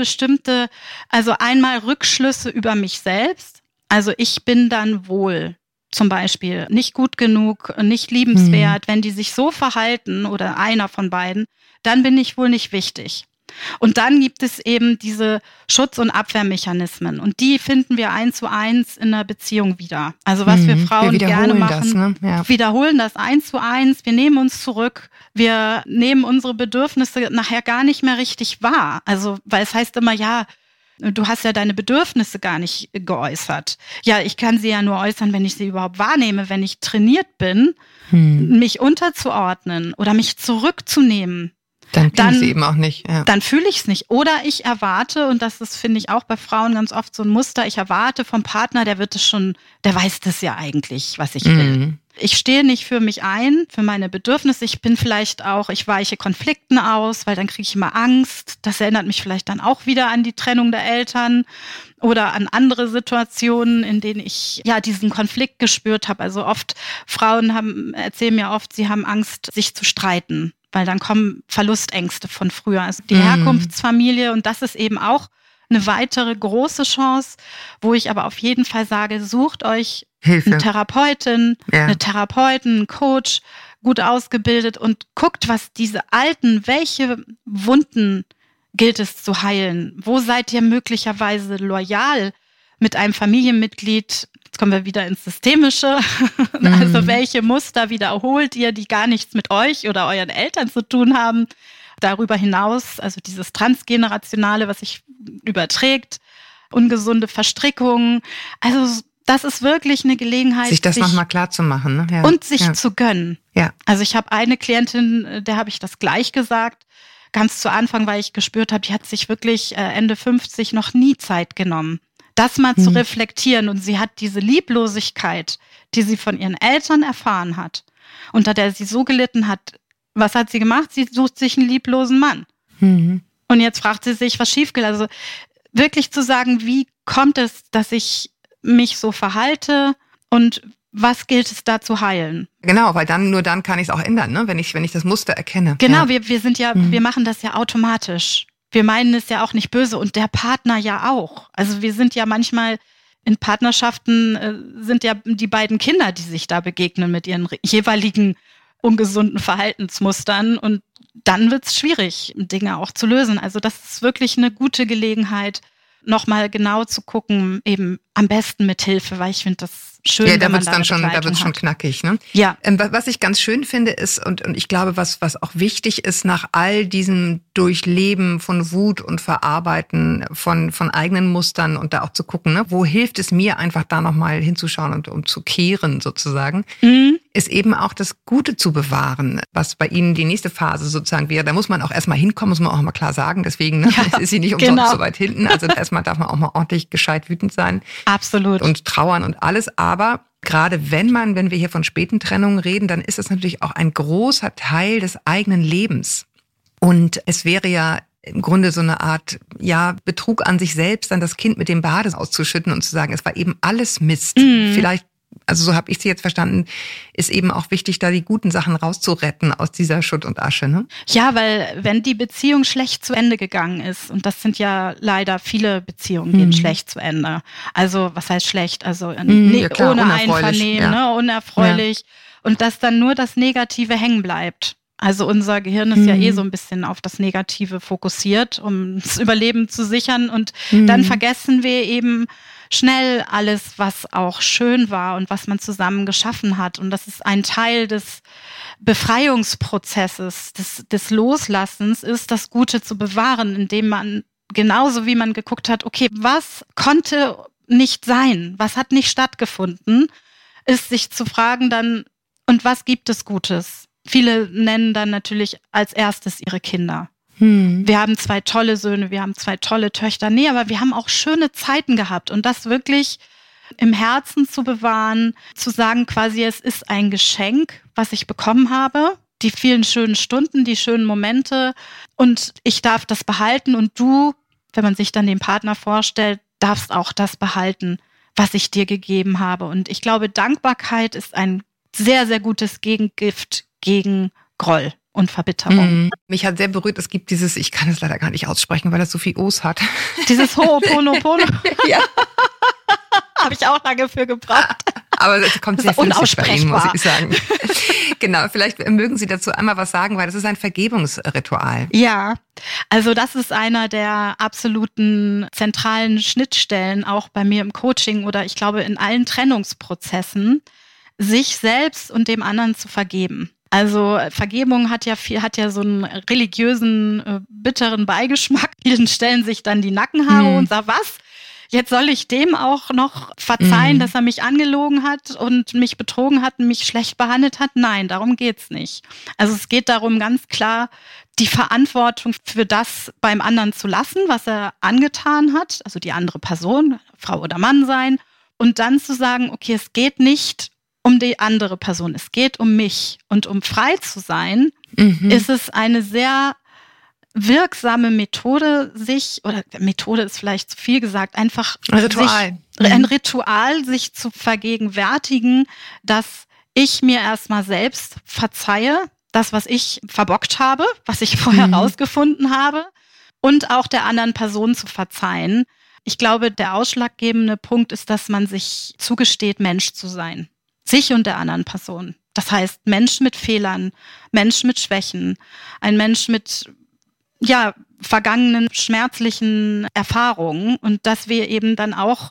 einmal Rückschlüsse über mich selbst. Also ich bin dann wohl zum Beispiel nicht gut genug, nicht liebenswert. Wenn die sich so verhalten oder einer von beiden, dann bin ich wohl nicht wichtig. Und dann gibt es eben diese Schutz- und Abwehrmechanismen. Und die finden wir 1:1 in einer Beziehung wieder. Also was wir Frauen gerne machen, wiederholen das 1:1. Wir nehmen uns zurück. Wir nehmen unsere Bedürfnisse nachher gar nicht mehr richtig wahr. Also, weil es heißt immer, du hast ja deine Bedürfnisse gar nicht geäußert. Ja, ich kann sie ja nur äußern, wenn ich sie überhaupt wahrnehme, wenn ich trainiert bin, mich unterzuordnen oder mich zurückzunehmen. Dann sie eben auch nicht. Ja. Dann fühle ich es nicht. Oder ich erwarte, und das ist, finde ich, auch bei Frauen ganz oft so ein Muster, ich erwarte vom Partner, der weiß das ja eigentlich, was ich will. Ich stehe nicht für mich ein, für meine Bedürfnisse. Ich weiche Konflikten aus, weil dann kriege ich immer Angst. Das erinnert mich vielleicht dann auch wieder an die Trennung der Eltern oder an andere Situationen, in denen ich diesen Konflikt gespürt habe. Also Frauen erzählen mir oft, sie haben Angst, sich zu streiten, weil dann kommen Verlustängste von früher. Also die Herkunftsfamilie, und das ist eben auch eine weitere große Chance, wo ich aber auf jeden Fall sage, sucht euch Hilfe. Eine Therapeutin, eine Therapeuten, einen Coach, gut ausgebildet und guckt, welche Wunden gilt es zu heilen? Wo seid ihr möglicherweise loyal mit einem Familienmitglied, jetzt kommen wir wieder ins Systemische, also welche Muster wiederholt ihr, die gar nichts mit euch oder euren Eltern zu tun haben. Darüber hinaus, also dieses Transgenerationale, was sich überträgt, ungesunde Verstrickungen. Also das ist wirklich eine Gelegenheit, sich das nochmal klar zu machen. Ne? Ja. Und sich zu gönnen. Ja. Also ich habe eine Klientin, der habe ich das gleich gesagt, ganz zu Anfang, weil ich gespürt habe, die hat sich wirklich Ende 50 noch nie Zeit genommen, das mal zu reflektieren. Und sie hat diese Lieblosigkeit, die sie von ihren Eltern erfahren hat, unter der sie so gelitten hat. Was hat sie gemacht? Sie sucht sich einen lieblosen Mann. Und jetzt fragt sie sich, was schiefgelaufen ist. Also wirklich zu sagen, wie kommt es, dass ich mich so verhalte und was gilt es da zu heilen? Genau, weil nur dann kann ich es auch ändern, ne? Wenn ich das Muster erkenne. Genau, ja. wir sind ja, wir machen das ja automatisch. Wir meinen es ja auch nicht böse und der Partner ja auch. Also wir sind ja manchmal in Partnerschaften sind ja die beiden Kinder, die sich da begegnen mit ihren jeweiligen ungesunden Verhaltensmustern und dann wird es schwierig, Dinge auch zu lösen. Also das ist wirklich eine gute Gelegenheit, nochmal genau zu gucken, eben am besten mit Hilfe, weil ich finde das schön, ja, da wenn man da wird's schon knackig, ne? Ja. Was ich ganz schön finde ist, und ich glaube, was auch wichtig ist, nach all diesem Durchleben von Wut und Verarbeiten von eigenen Mustern und da auch zu gucken, ne, wo hilft es mir einfach da nochmal hinzuschauen und um zu kehren sozusagen, ist eben auch das Gute zu bewahren, was bei Ihnen die nächste Phase sozusagen wäre. Da muss man auch erstmal hinkommen, muss man auch mal klar sagen, deswegen ne, ist sie nicht umsonst so weit hinten. Also erstmal darf man auch mal ordentlich gescheit wütend sein. Absolut. Und trauern und alles, aber gerade wenn wir hier von späten Trennungen reden, dann ist das natürlich auch ein großer Teil des eigenen Lebens. Und es wäre ja im Grunde so eine Art, ja, Betrug an sich selbst, dann das Kind mit dem Bade auszuschütten und zu sagen, es war eben alles Mist. Vielleicht, also so habe ich sie jetzt verstanden, ist eben auch wichtig, da die guten Sachen rauszuretten aus dieser Schutt und Asche, ne? Ja, weil wenn die Beziehung schlecht zu Ende gegangen ist, und das sind ja leider viele Beziehungen, gehen schlecht zu Ende. Also was heißt schlecht? Also ja, klar, ohne Einvernehmen, ne, unerfreulich. Ja. Und dass dann nur das Negative hängen bleibt. Also unser Gehirn ist ja so ein bisschen auf das Negative fokussiert, um das Überleben zu sichern. Und dann vergessen wir eben schnell alles, was auch schön war und was man zusammen geschaffen hat. Und das ist ein Teil des Befreiungsprozesses, des Loslassens, ist das Gute zu bewahren, indem man, genauso wie man geguckt hat, okay, was konnte nicht sein, was hat nicht stattgefunden, ist sich zu fragen dann, und was gibt es Gutes? Viele nennen dann natürlich als erstes ihre Kinder. Wir haben 2 tolle Söhne, wir haben 2 tolle Töchter. Nee, aber wir haben auch schöne Zeiten gehabt. Und das wirklich im Herzen zu bewahren, zu sagen quasi, es ist ein Geschenk, was ich bekommen habe. Die vielen schönen Stunden, die schönen Momente. Und ich darf das behalten. Und du, wenn man sich dann den Partner vorstellt, darfst auch das behalten, was ich dir gegeben habe. Und ich glaube, Dankbarkeit ist ein sehr, sehr gutes Gegengift gegen Groll und Verbitterung. Mich hat sehr berührt, es gibt dieses, ich kann es leider gar nicht aussprechen, weil das so viel O's hat. Dieses Ho'oponopono. Ja. Habe ich auch lange für gebraucht. Aber es kommt sehr flüssig bei Ihnen, muss ich sagen. Genau, vielleicht mögen Sie dazu einmal was sagen, weil das ist ein Vergebungsritual. Ja, also das ist einer der absoluten zentralen Schnittstellen, auch bei mir im Coaching oder ich glaube in allen Trennungsprozessen, sich selbst und dem anderen zu vergeben. Also Vergebung hat ja so einen religiösen, bitteren Beigeschmack. Vielen stellen sich dann die Nackenhaare und sagen, was? Jetzt soll ich dem auch noch verzeihen, dass er mich angelogen hat und mich betrogen hat und mich schlecht behandelt hat? Nein, darum geht's nicht. Also es geht darum, ganz klar die Verantwortung für das beim anderen zu lassen, was er angetan hat, also die andere Person, Frau oder Mann sein, und dann zu sagen, okay, es geht nicht um die andere Person, es geht um mich. Und um frei zu sein, ist es eine sehr wirksame Methode, Methode ist vielleicht zu viel gesagt, einfach ein Ritual, sich zu vergegenwärtigen, dass ich mir erstmal selbst verzeihe, das, was ich verbockt habe, was ich vorher rausgefunden habe, und auch der anderen Person zu verzeihen. Ich glaube, der ausschlaggebende Punkt ist, dass man sich zugesteht, Mensch zu sein. Sich und der anderen Person. Das heißt, Mensch mit Fehlern, Mensch mit Schwächen, ein Mensch mit vergangenen schmerzlichen Erfahrungen und dass wir eben dann auch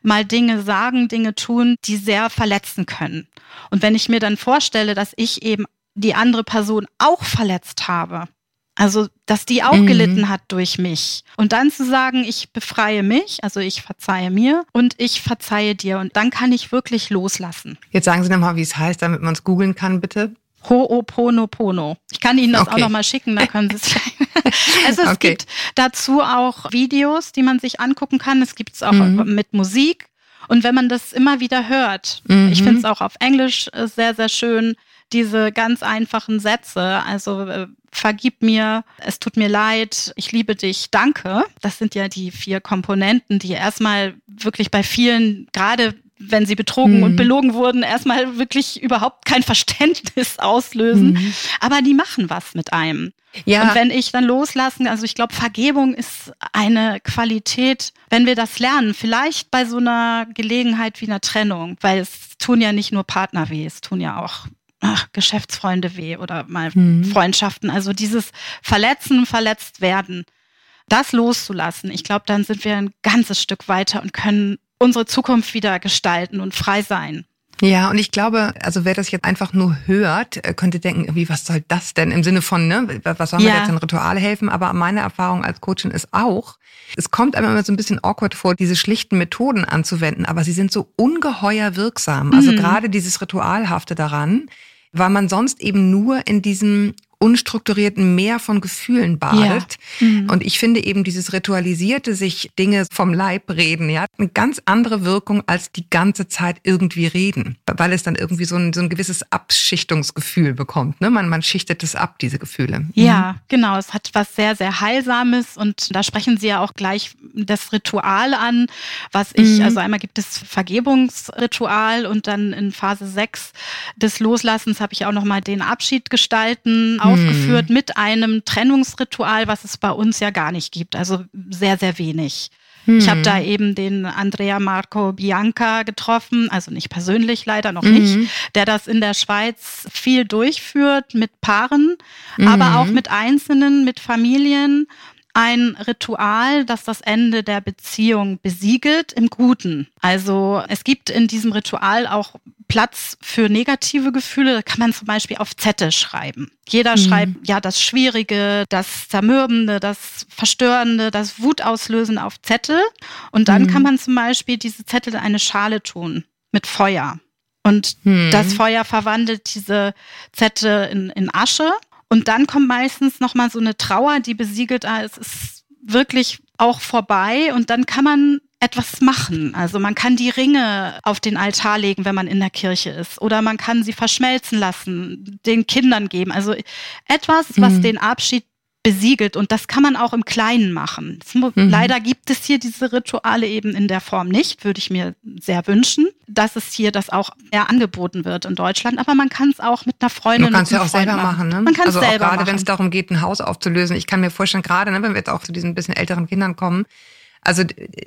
mal Dinge sagen, Dinge tun, die sehr verletzen können. Und wenn ich mir dann vorstelle, dass ich eben die andere Person auch verletzt habe, also dass die auch gelitten hat durch mich, und dann zu sagen, ich befreie mich, also ich verzeihe mir und ich verzeihe dir, und dann kann ich wirklich loslassen. Jetzt sagen Sie nochmal, wie es heißt, damit man es googeln kann, bitte. Ho'oponopono. Ich kann Ihnen das auch nochmal schicken, da können Sie es Also es gibt dazu auch Videos, die man sich angucken kann. Es gibt es auch mit Musik. Und wenn man das immer wieder hört, ich finde es auch auf Englisch sehr, sehr schön, diese ganz einfachen Sätze, also vergib mir, es tut mir leid, ich liebe dich, danke. Das sind ja die 4 Komponenten, die erstmal wirklich bei vielen, gerade wenn sie betrogen und belogen wurden, erstmal wirklich überhaupt kein Verständnis auslösen. Aber die machen was mit einem. Ja. Und wenn ich dann loslassen, also ich glaube, Vergebung ist eine Qualität, wenn wir das lernen, vielleicht bei so einer Gelegenheit wie einer Trennung, weil es tun ja nicht nur Partner weh, es tun ja auch Geschäftsfreunde weh oder mal Freundschaften. Also dieses Verletzen, verletzt werden, das loszulassen, ich glaube, dann sind wir ein ganzes Stück weiter und können unsere Zukunft wieder gestalten und frei sein. Ja, und ich glaube, also wer das jetzt einfach nur hört, könnte denken, irgendwie, was soll das denn? Im Sinne von, ne, was soll mir jetzt in Rituale helfen? Aber meine Erfahrung als Coachin ist auch, es kommt einem immer so ein bisschen awkward vor, diese schlichten Methoden anzuwenden, aber sie sind so ungeheuer wirksam. Also gerade dieses Ritualhafte daran, weil man sonst eben nur in diesem unstrukturierten Meer von Gefühlen badet. Ja. Und ich finde eben dieses ritualisierte sich Dinge vom Leib reden, ja, eine ganz andere Wirkung als die ganze Zeit irgendwie reden, weil es dann irgendwie so ein gewisses Abschichtungsgefühl bekommt, ne? Man schichtet es ab, diese Gefühle. Ja, genau. Es hat was sehr, sehr Heilsames, und da sprechen Sie ja auch gleich das Ritual an, was ich, also einmal gibt es Vergebungsritual und dann in Phase 6 des Loslassens habe ich auch nochmal den Abschied gestalten aufgeführt mit einem Trennungsritual, was es bei uns ja gar nicht gibt, also sehr, sehr wenig. Ich habe da eben den Andrea Marco Bianca getroffen, also nicht persönlich, leider noch nicht, der das in der Schweiz viel durchführt mit Paaren, aber auch mit Einzelnen, mit Familien. Ein Ritual, das das Ende der Beziehung besiegelt im Guten. Also es gibt in diesem Ritual auch Platz für negative Gefühle. Da kann man zum Beispiel auf Zettel schreiben. Jeder schreibt ja das Schwierige, das Zermürbende, das Verstörende, das Wutauslösende auf Zettel. Und dann kann man zum Beispiel diese Zettel in eine Schale tun mit Feuer. Und das Feuer verwandelt diese Zettel in Asche. Und dann kommt meistens nochmal so eine Trauer, die besiegelt, es ist wirklich auch vorbei, und dann kann man etwas machen. Also man kann die Ringe auf den Altar legen, wenn man in der Kirche ist, oder man kann sie verschmelzen lassen, den Kindern geben. Also etwas, was den Abschied besiegelt, und das kann man auch im Kleinen machen. Leider gibt es hier diese Rituale eben in der Form nicht, würde ich mir sehr wünschen, dass es hier das auch eher angeboten wird in Deutschland, aber man kann es auch mit einer Freundin, man kann es ja auch selber machen, ne? Man kann es selber machen. Gerade wenn es darum geht, ein Haus aufzulösen. Ich kann mir vorstellen, gerade wenn wir jetzt auch zu diesen bisschen älteren Kindern kommen, also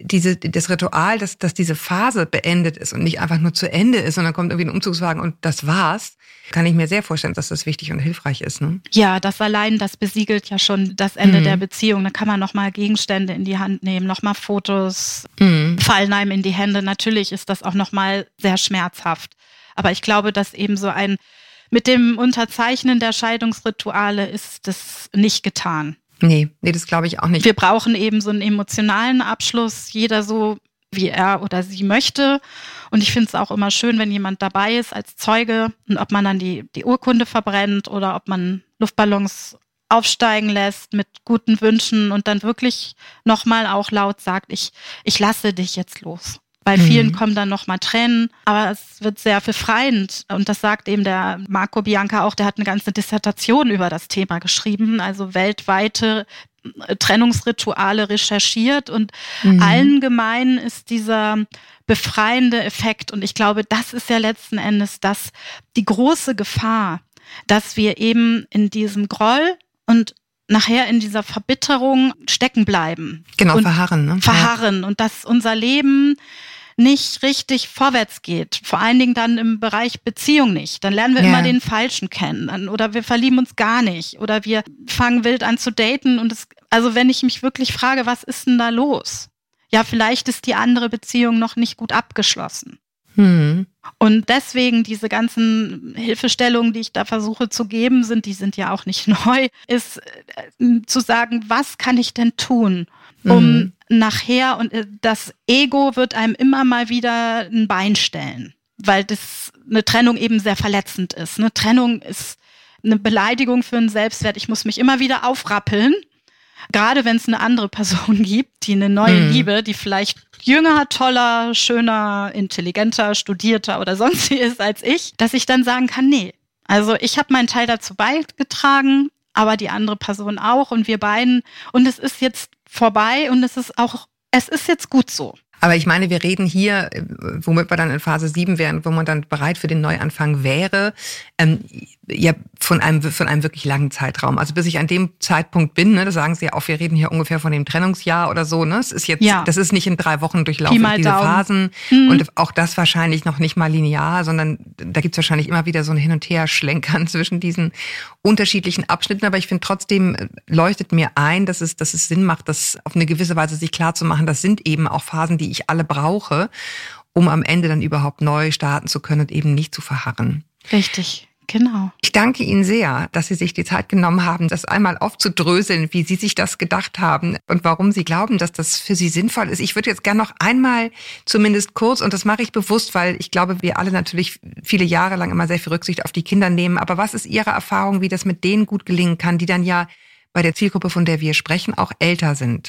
das Ritual, dass diese Phase beendet ist und nicht einfach nur zu Ende ist und dann kommt irgendwie ein Umzugswagen und das war's, kann ich mir sehr vorstellen, dass das wichtig und hilfreich ist. Ne? Ja, das allein, das besiegelt ja schon das Ende der Beziehung. Da kann man nochmal Gegenstände in die Hand nehmen, nochmal Fotos fallen einem in die Hände. Natürlich ist das auch nochmal sehr schmerzhaft. Aber ich glaube, dass eben so mit dem Unterzeichnen der Scheidungsrituale ist das nicht getan. Nee, das glaube ich auch nicht. Wir brauchen eben so einen emotionalen Abschluss, jeder so, wie er oder sie möchte. Und ich finde es auch immer schön, wenn jemand dabei ist als Zeuge, und ob man dann die Urkunde verbrennt oder ob man Luftballons aufsteigen lässt mit guten Wünschen und dann wirklich nochmal auch laut sagt, ich lasse dich jetzt los. Bei vielen kommen dann nochmal Tränen, aber es wird sehr befreiend. Und das sagt eben der Marco Bianca auch, der hat eine ganze Dissertation über das Thema geschrieben, also weltweite Trennungsrituale recherchiert. Und allen gemein ist dieser befreiende Effekt. Und ich glaube, das ist ja letzten Endes die große Gefahr, dass wir eben in diesem Groll und nachher in dieser Verbitterung stecken bleiben. Genau, und verharren. Ne? Verharren. Und dass unser Leben nicht richtig vorwärts geht. Vor allen Dingen dann im Bereich Beziehung nicht. Dann lernen wir immer den Falschen kennen. Oder wir verlieben uns gar nicht. Oder wir fangen wild an zu daten. Und also wenn ich mich wirklich frage, was ist denn da los? ja, vielleicht ist die andere Beziehung noch nicht gut abgeschlossen. Und deswegen diese ganzen Hilfestellungen, die ich da versuche zu geben, die sind ja auch nicht neu, ist zu sagen, was kann ich denn tun, um nachher, und das Ego wird einem immer mal wieder ein Bein stellen, weil eine Trennung eben sehr verletzend ist. Eine Trennung ist eine Beleidigung für einen Selbstwert. Ich muss mich immer wieder aufrappeln. Gerade wenn es eine andere Person gibt, die eine neue Liebe, die vielleicht jünger, toller, schöner, intelligenter, studierter oder sonst wie ist als ich, dass ich dann sagen kann, nee, also ich habe meinen Teil dazu beigetragen, aber die andere Person auch und wir beiden. Und es ist jetzt vorbei und es ist jetzt gut so. Aber ich meine, wir reden hier, womit wir dann in Phase 7 wären, wo man dann bereit für den Neuanfang wäre, ja von einem wirklich langen Zeitraum. Also bis ich an dem Zeitpunkt bin, ne, da sagen Sie ja auch, wir reden hier ungefähr von dem Trennungsjahr oder so, ne? Es ist jetzt, das ist nicht in 3 Wochen durchlaufen, diese Phasen. Und auch das wahrscheinlich noch nicht mal linear, sondern da gibt's wahrscheinlich immer wieder so ein Hin- und Her-Schlenkern zwischen diesen unterschiedlichen Abschnitten. Aber ich finde trotzdem leuchtet mir ein, dass es Sinn macht, das auf eine gewisse Weise sich klar zu machen. Das sind eben auch Phasen, die ich alle brauche, um am Ende dann überhaupt neu starten zu können und eben nicht zu verharren. Richtig. Genau. Ich danke Ihnen sehr, dass Sie sich die Zeit genommen haben, das einmal aufzudröseln, wie Sie sich das gedacht haben und warum Sie glauben, dass das für Sie sinnvoll ist. Ich würde jetzt gerne noch einmal zumindest kurz, und das mache ich bewusst, weil ich glaube, wir alle natürlich viele Jahre lang immer sehr viel Rücksicht auf die Kinder nehmen. Aber was ist Ihre Erfahrung, wie das mit denen gut gelingen kann, die dann ja bei der Zielgruppe, von der wir sprechen, auch älter sind?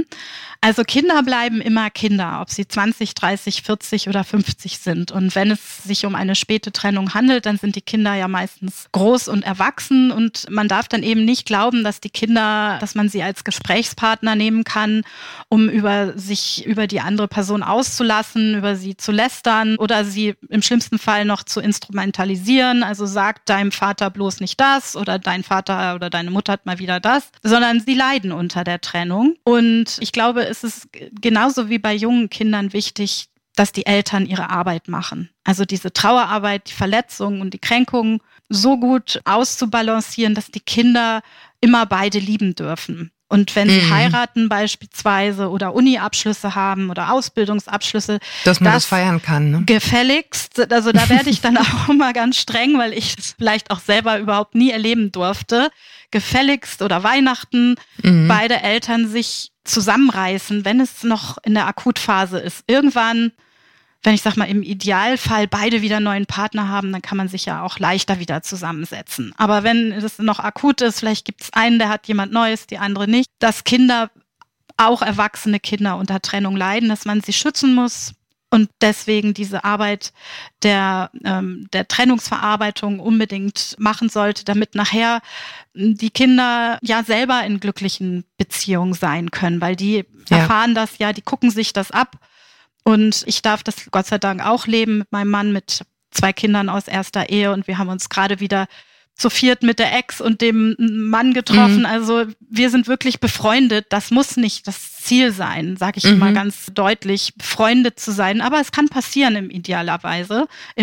Also Kinder bleiben immer Kinder, ob sie 20, 30, 40 oder 50 sind. Und wenn es sich um eine späte Trennung handelt, dann sind die Kinder ja meistens groß und erwachsen. Und man darf dann eben nicht glauben, dass man sie als Gesprächspartner nehmen kann, um sich über die andere Person auszulassen, über sie zu lästern oder sie im schlimmsten Fall noch zu instrumentalisieren. Also sagt deinem Vater bloß nicht das oder dein Vater oder deine Mutter hat mal wieder das, sondern sie leiden unter der Trennung. Und ich glaube, es ist genauso wie bei jungen Kindern wichtig, dass die Eltern ihre Arbeit machen. Also diese Trauerarbeit, die Verletzungen und die Kränkungen so gut auszubalancieren, dass die Kinder immer beide lieben dürfen. Und wenn sie heiraten beispielsweise oder Uni-Abschlüsse haben oder Ausbildungsabschlüsse, dass man das feiern kann, ne? Gefälligst, also da werde ich dann auch immer ganz streng, weil ich es vielleicht auch selber überhaupt nie erleben durfte. Gefälligst oder Weihnachten beide Eltern sich zusammenreißen, wenn es noch in der Akutphase ist. Irgendwann, wenn ich sag mal im Idealfall beide wieder einen neuen Partner haben, dann kann man sich ja auch leichter wieder zusammensetzen. Aber wenn es noch akut ist, vielleicht gibt es einen, der hat jemand Neues, die andere nicht, dass Kinder, auch erwachsene Kinder unter Trennung leiden, dass man sie schützen muss und deswegen diese Arbeit der Trennungsverarbeitung unbedingt machen sollte, damit nachher die Kinder ja selber in glücklichen Beziehungen sein können, weil die erfahren das ja, die gucken sich das ab. Und ich darf das Gott sei Dank auch leben mit meinem Mann, mit 2 Kindern aus erster Ehe. Und wir haben uns gerade wieder zu 4 mit der Ex und dem Mann getroffen. Also wir sind wirklich befreundet. Das muss nicht das Ziel sein, sage ich immer ganz deutlich, befreundet zu sein. Aber es kann passieren im Idealfall.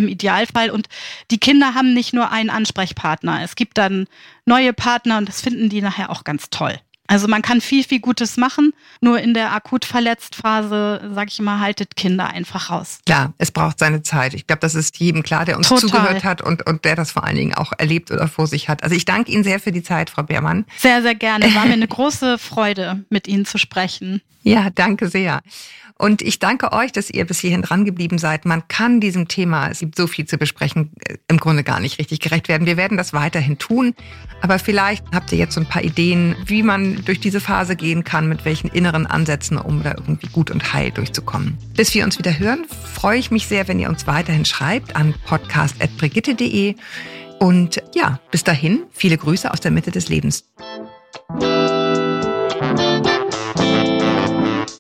Und die Kinder haben nicht nur einen Ansprechpartner. Es gibt dann neue Partner und das finden die nachher auch ganz toll. Also man kann viel, viel Gutes machen, nur in der akut verletzt Phase, sage ich immer, haltet Kinder einfach raus. Klar, es braucht seine Zeit. Ich glaube, das ist jedem klar, der uns zugehört hat und der das vor allen Dingen auch erlebt oder vor sich hat. Also ich danke Ihnen sehr für die Zeit, Frau Beermann. Sehr, sehr gerne. War mir eine große Freude, mit Ihnen zu sprechen. Ja, danke sehr. Und ich danke euch, dass ihr bis hierhin dran geblieben seid. Man kann diesem Thema, es gibt so viel zu besprechen, im Grunde gar nicht richtig gerecht werden. Wir werden das weiterhin tun. Aber vielleicht habt ihr jetzt so ein paar Ideen, wie man durch diese Phase gehen kann, mit welchen inneren Ansätzen, um da irgendwie gut und heil durchzukommen. Bis wir uns wieder hören, freue ich mich sehr, wenn ihr uns weiterhin schreibt an podcast@brigitte.de. Und ja, bis dahin, viele Grüße aus der Mitte des Lebens.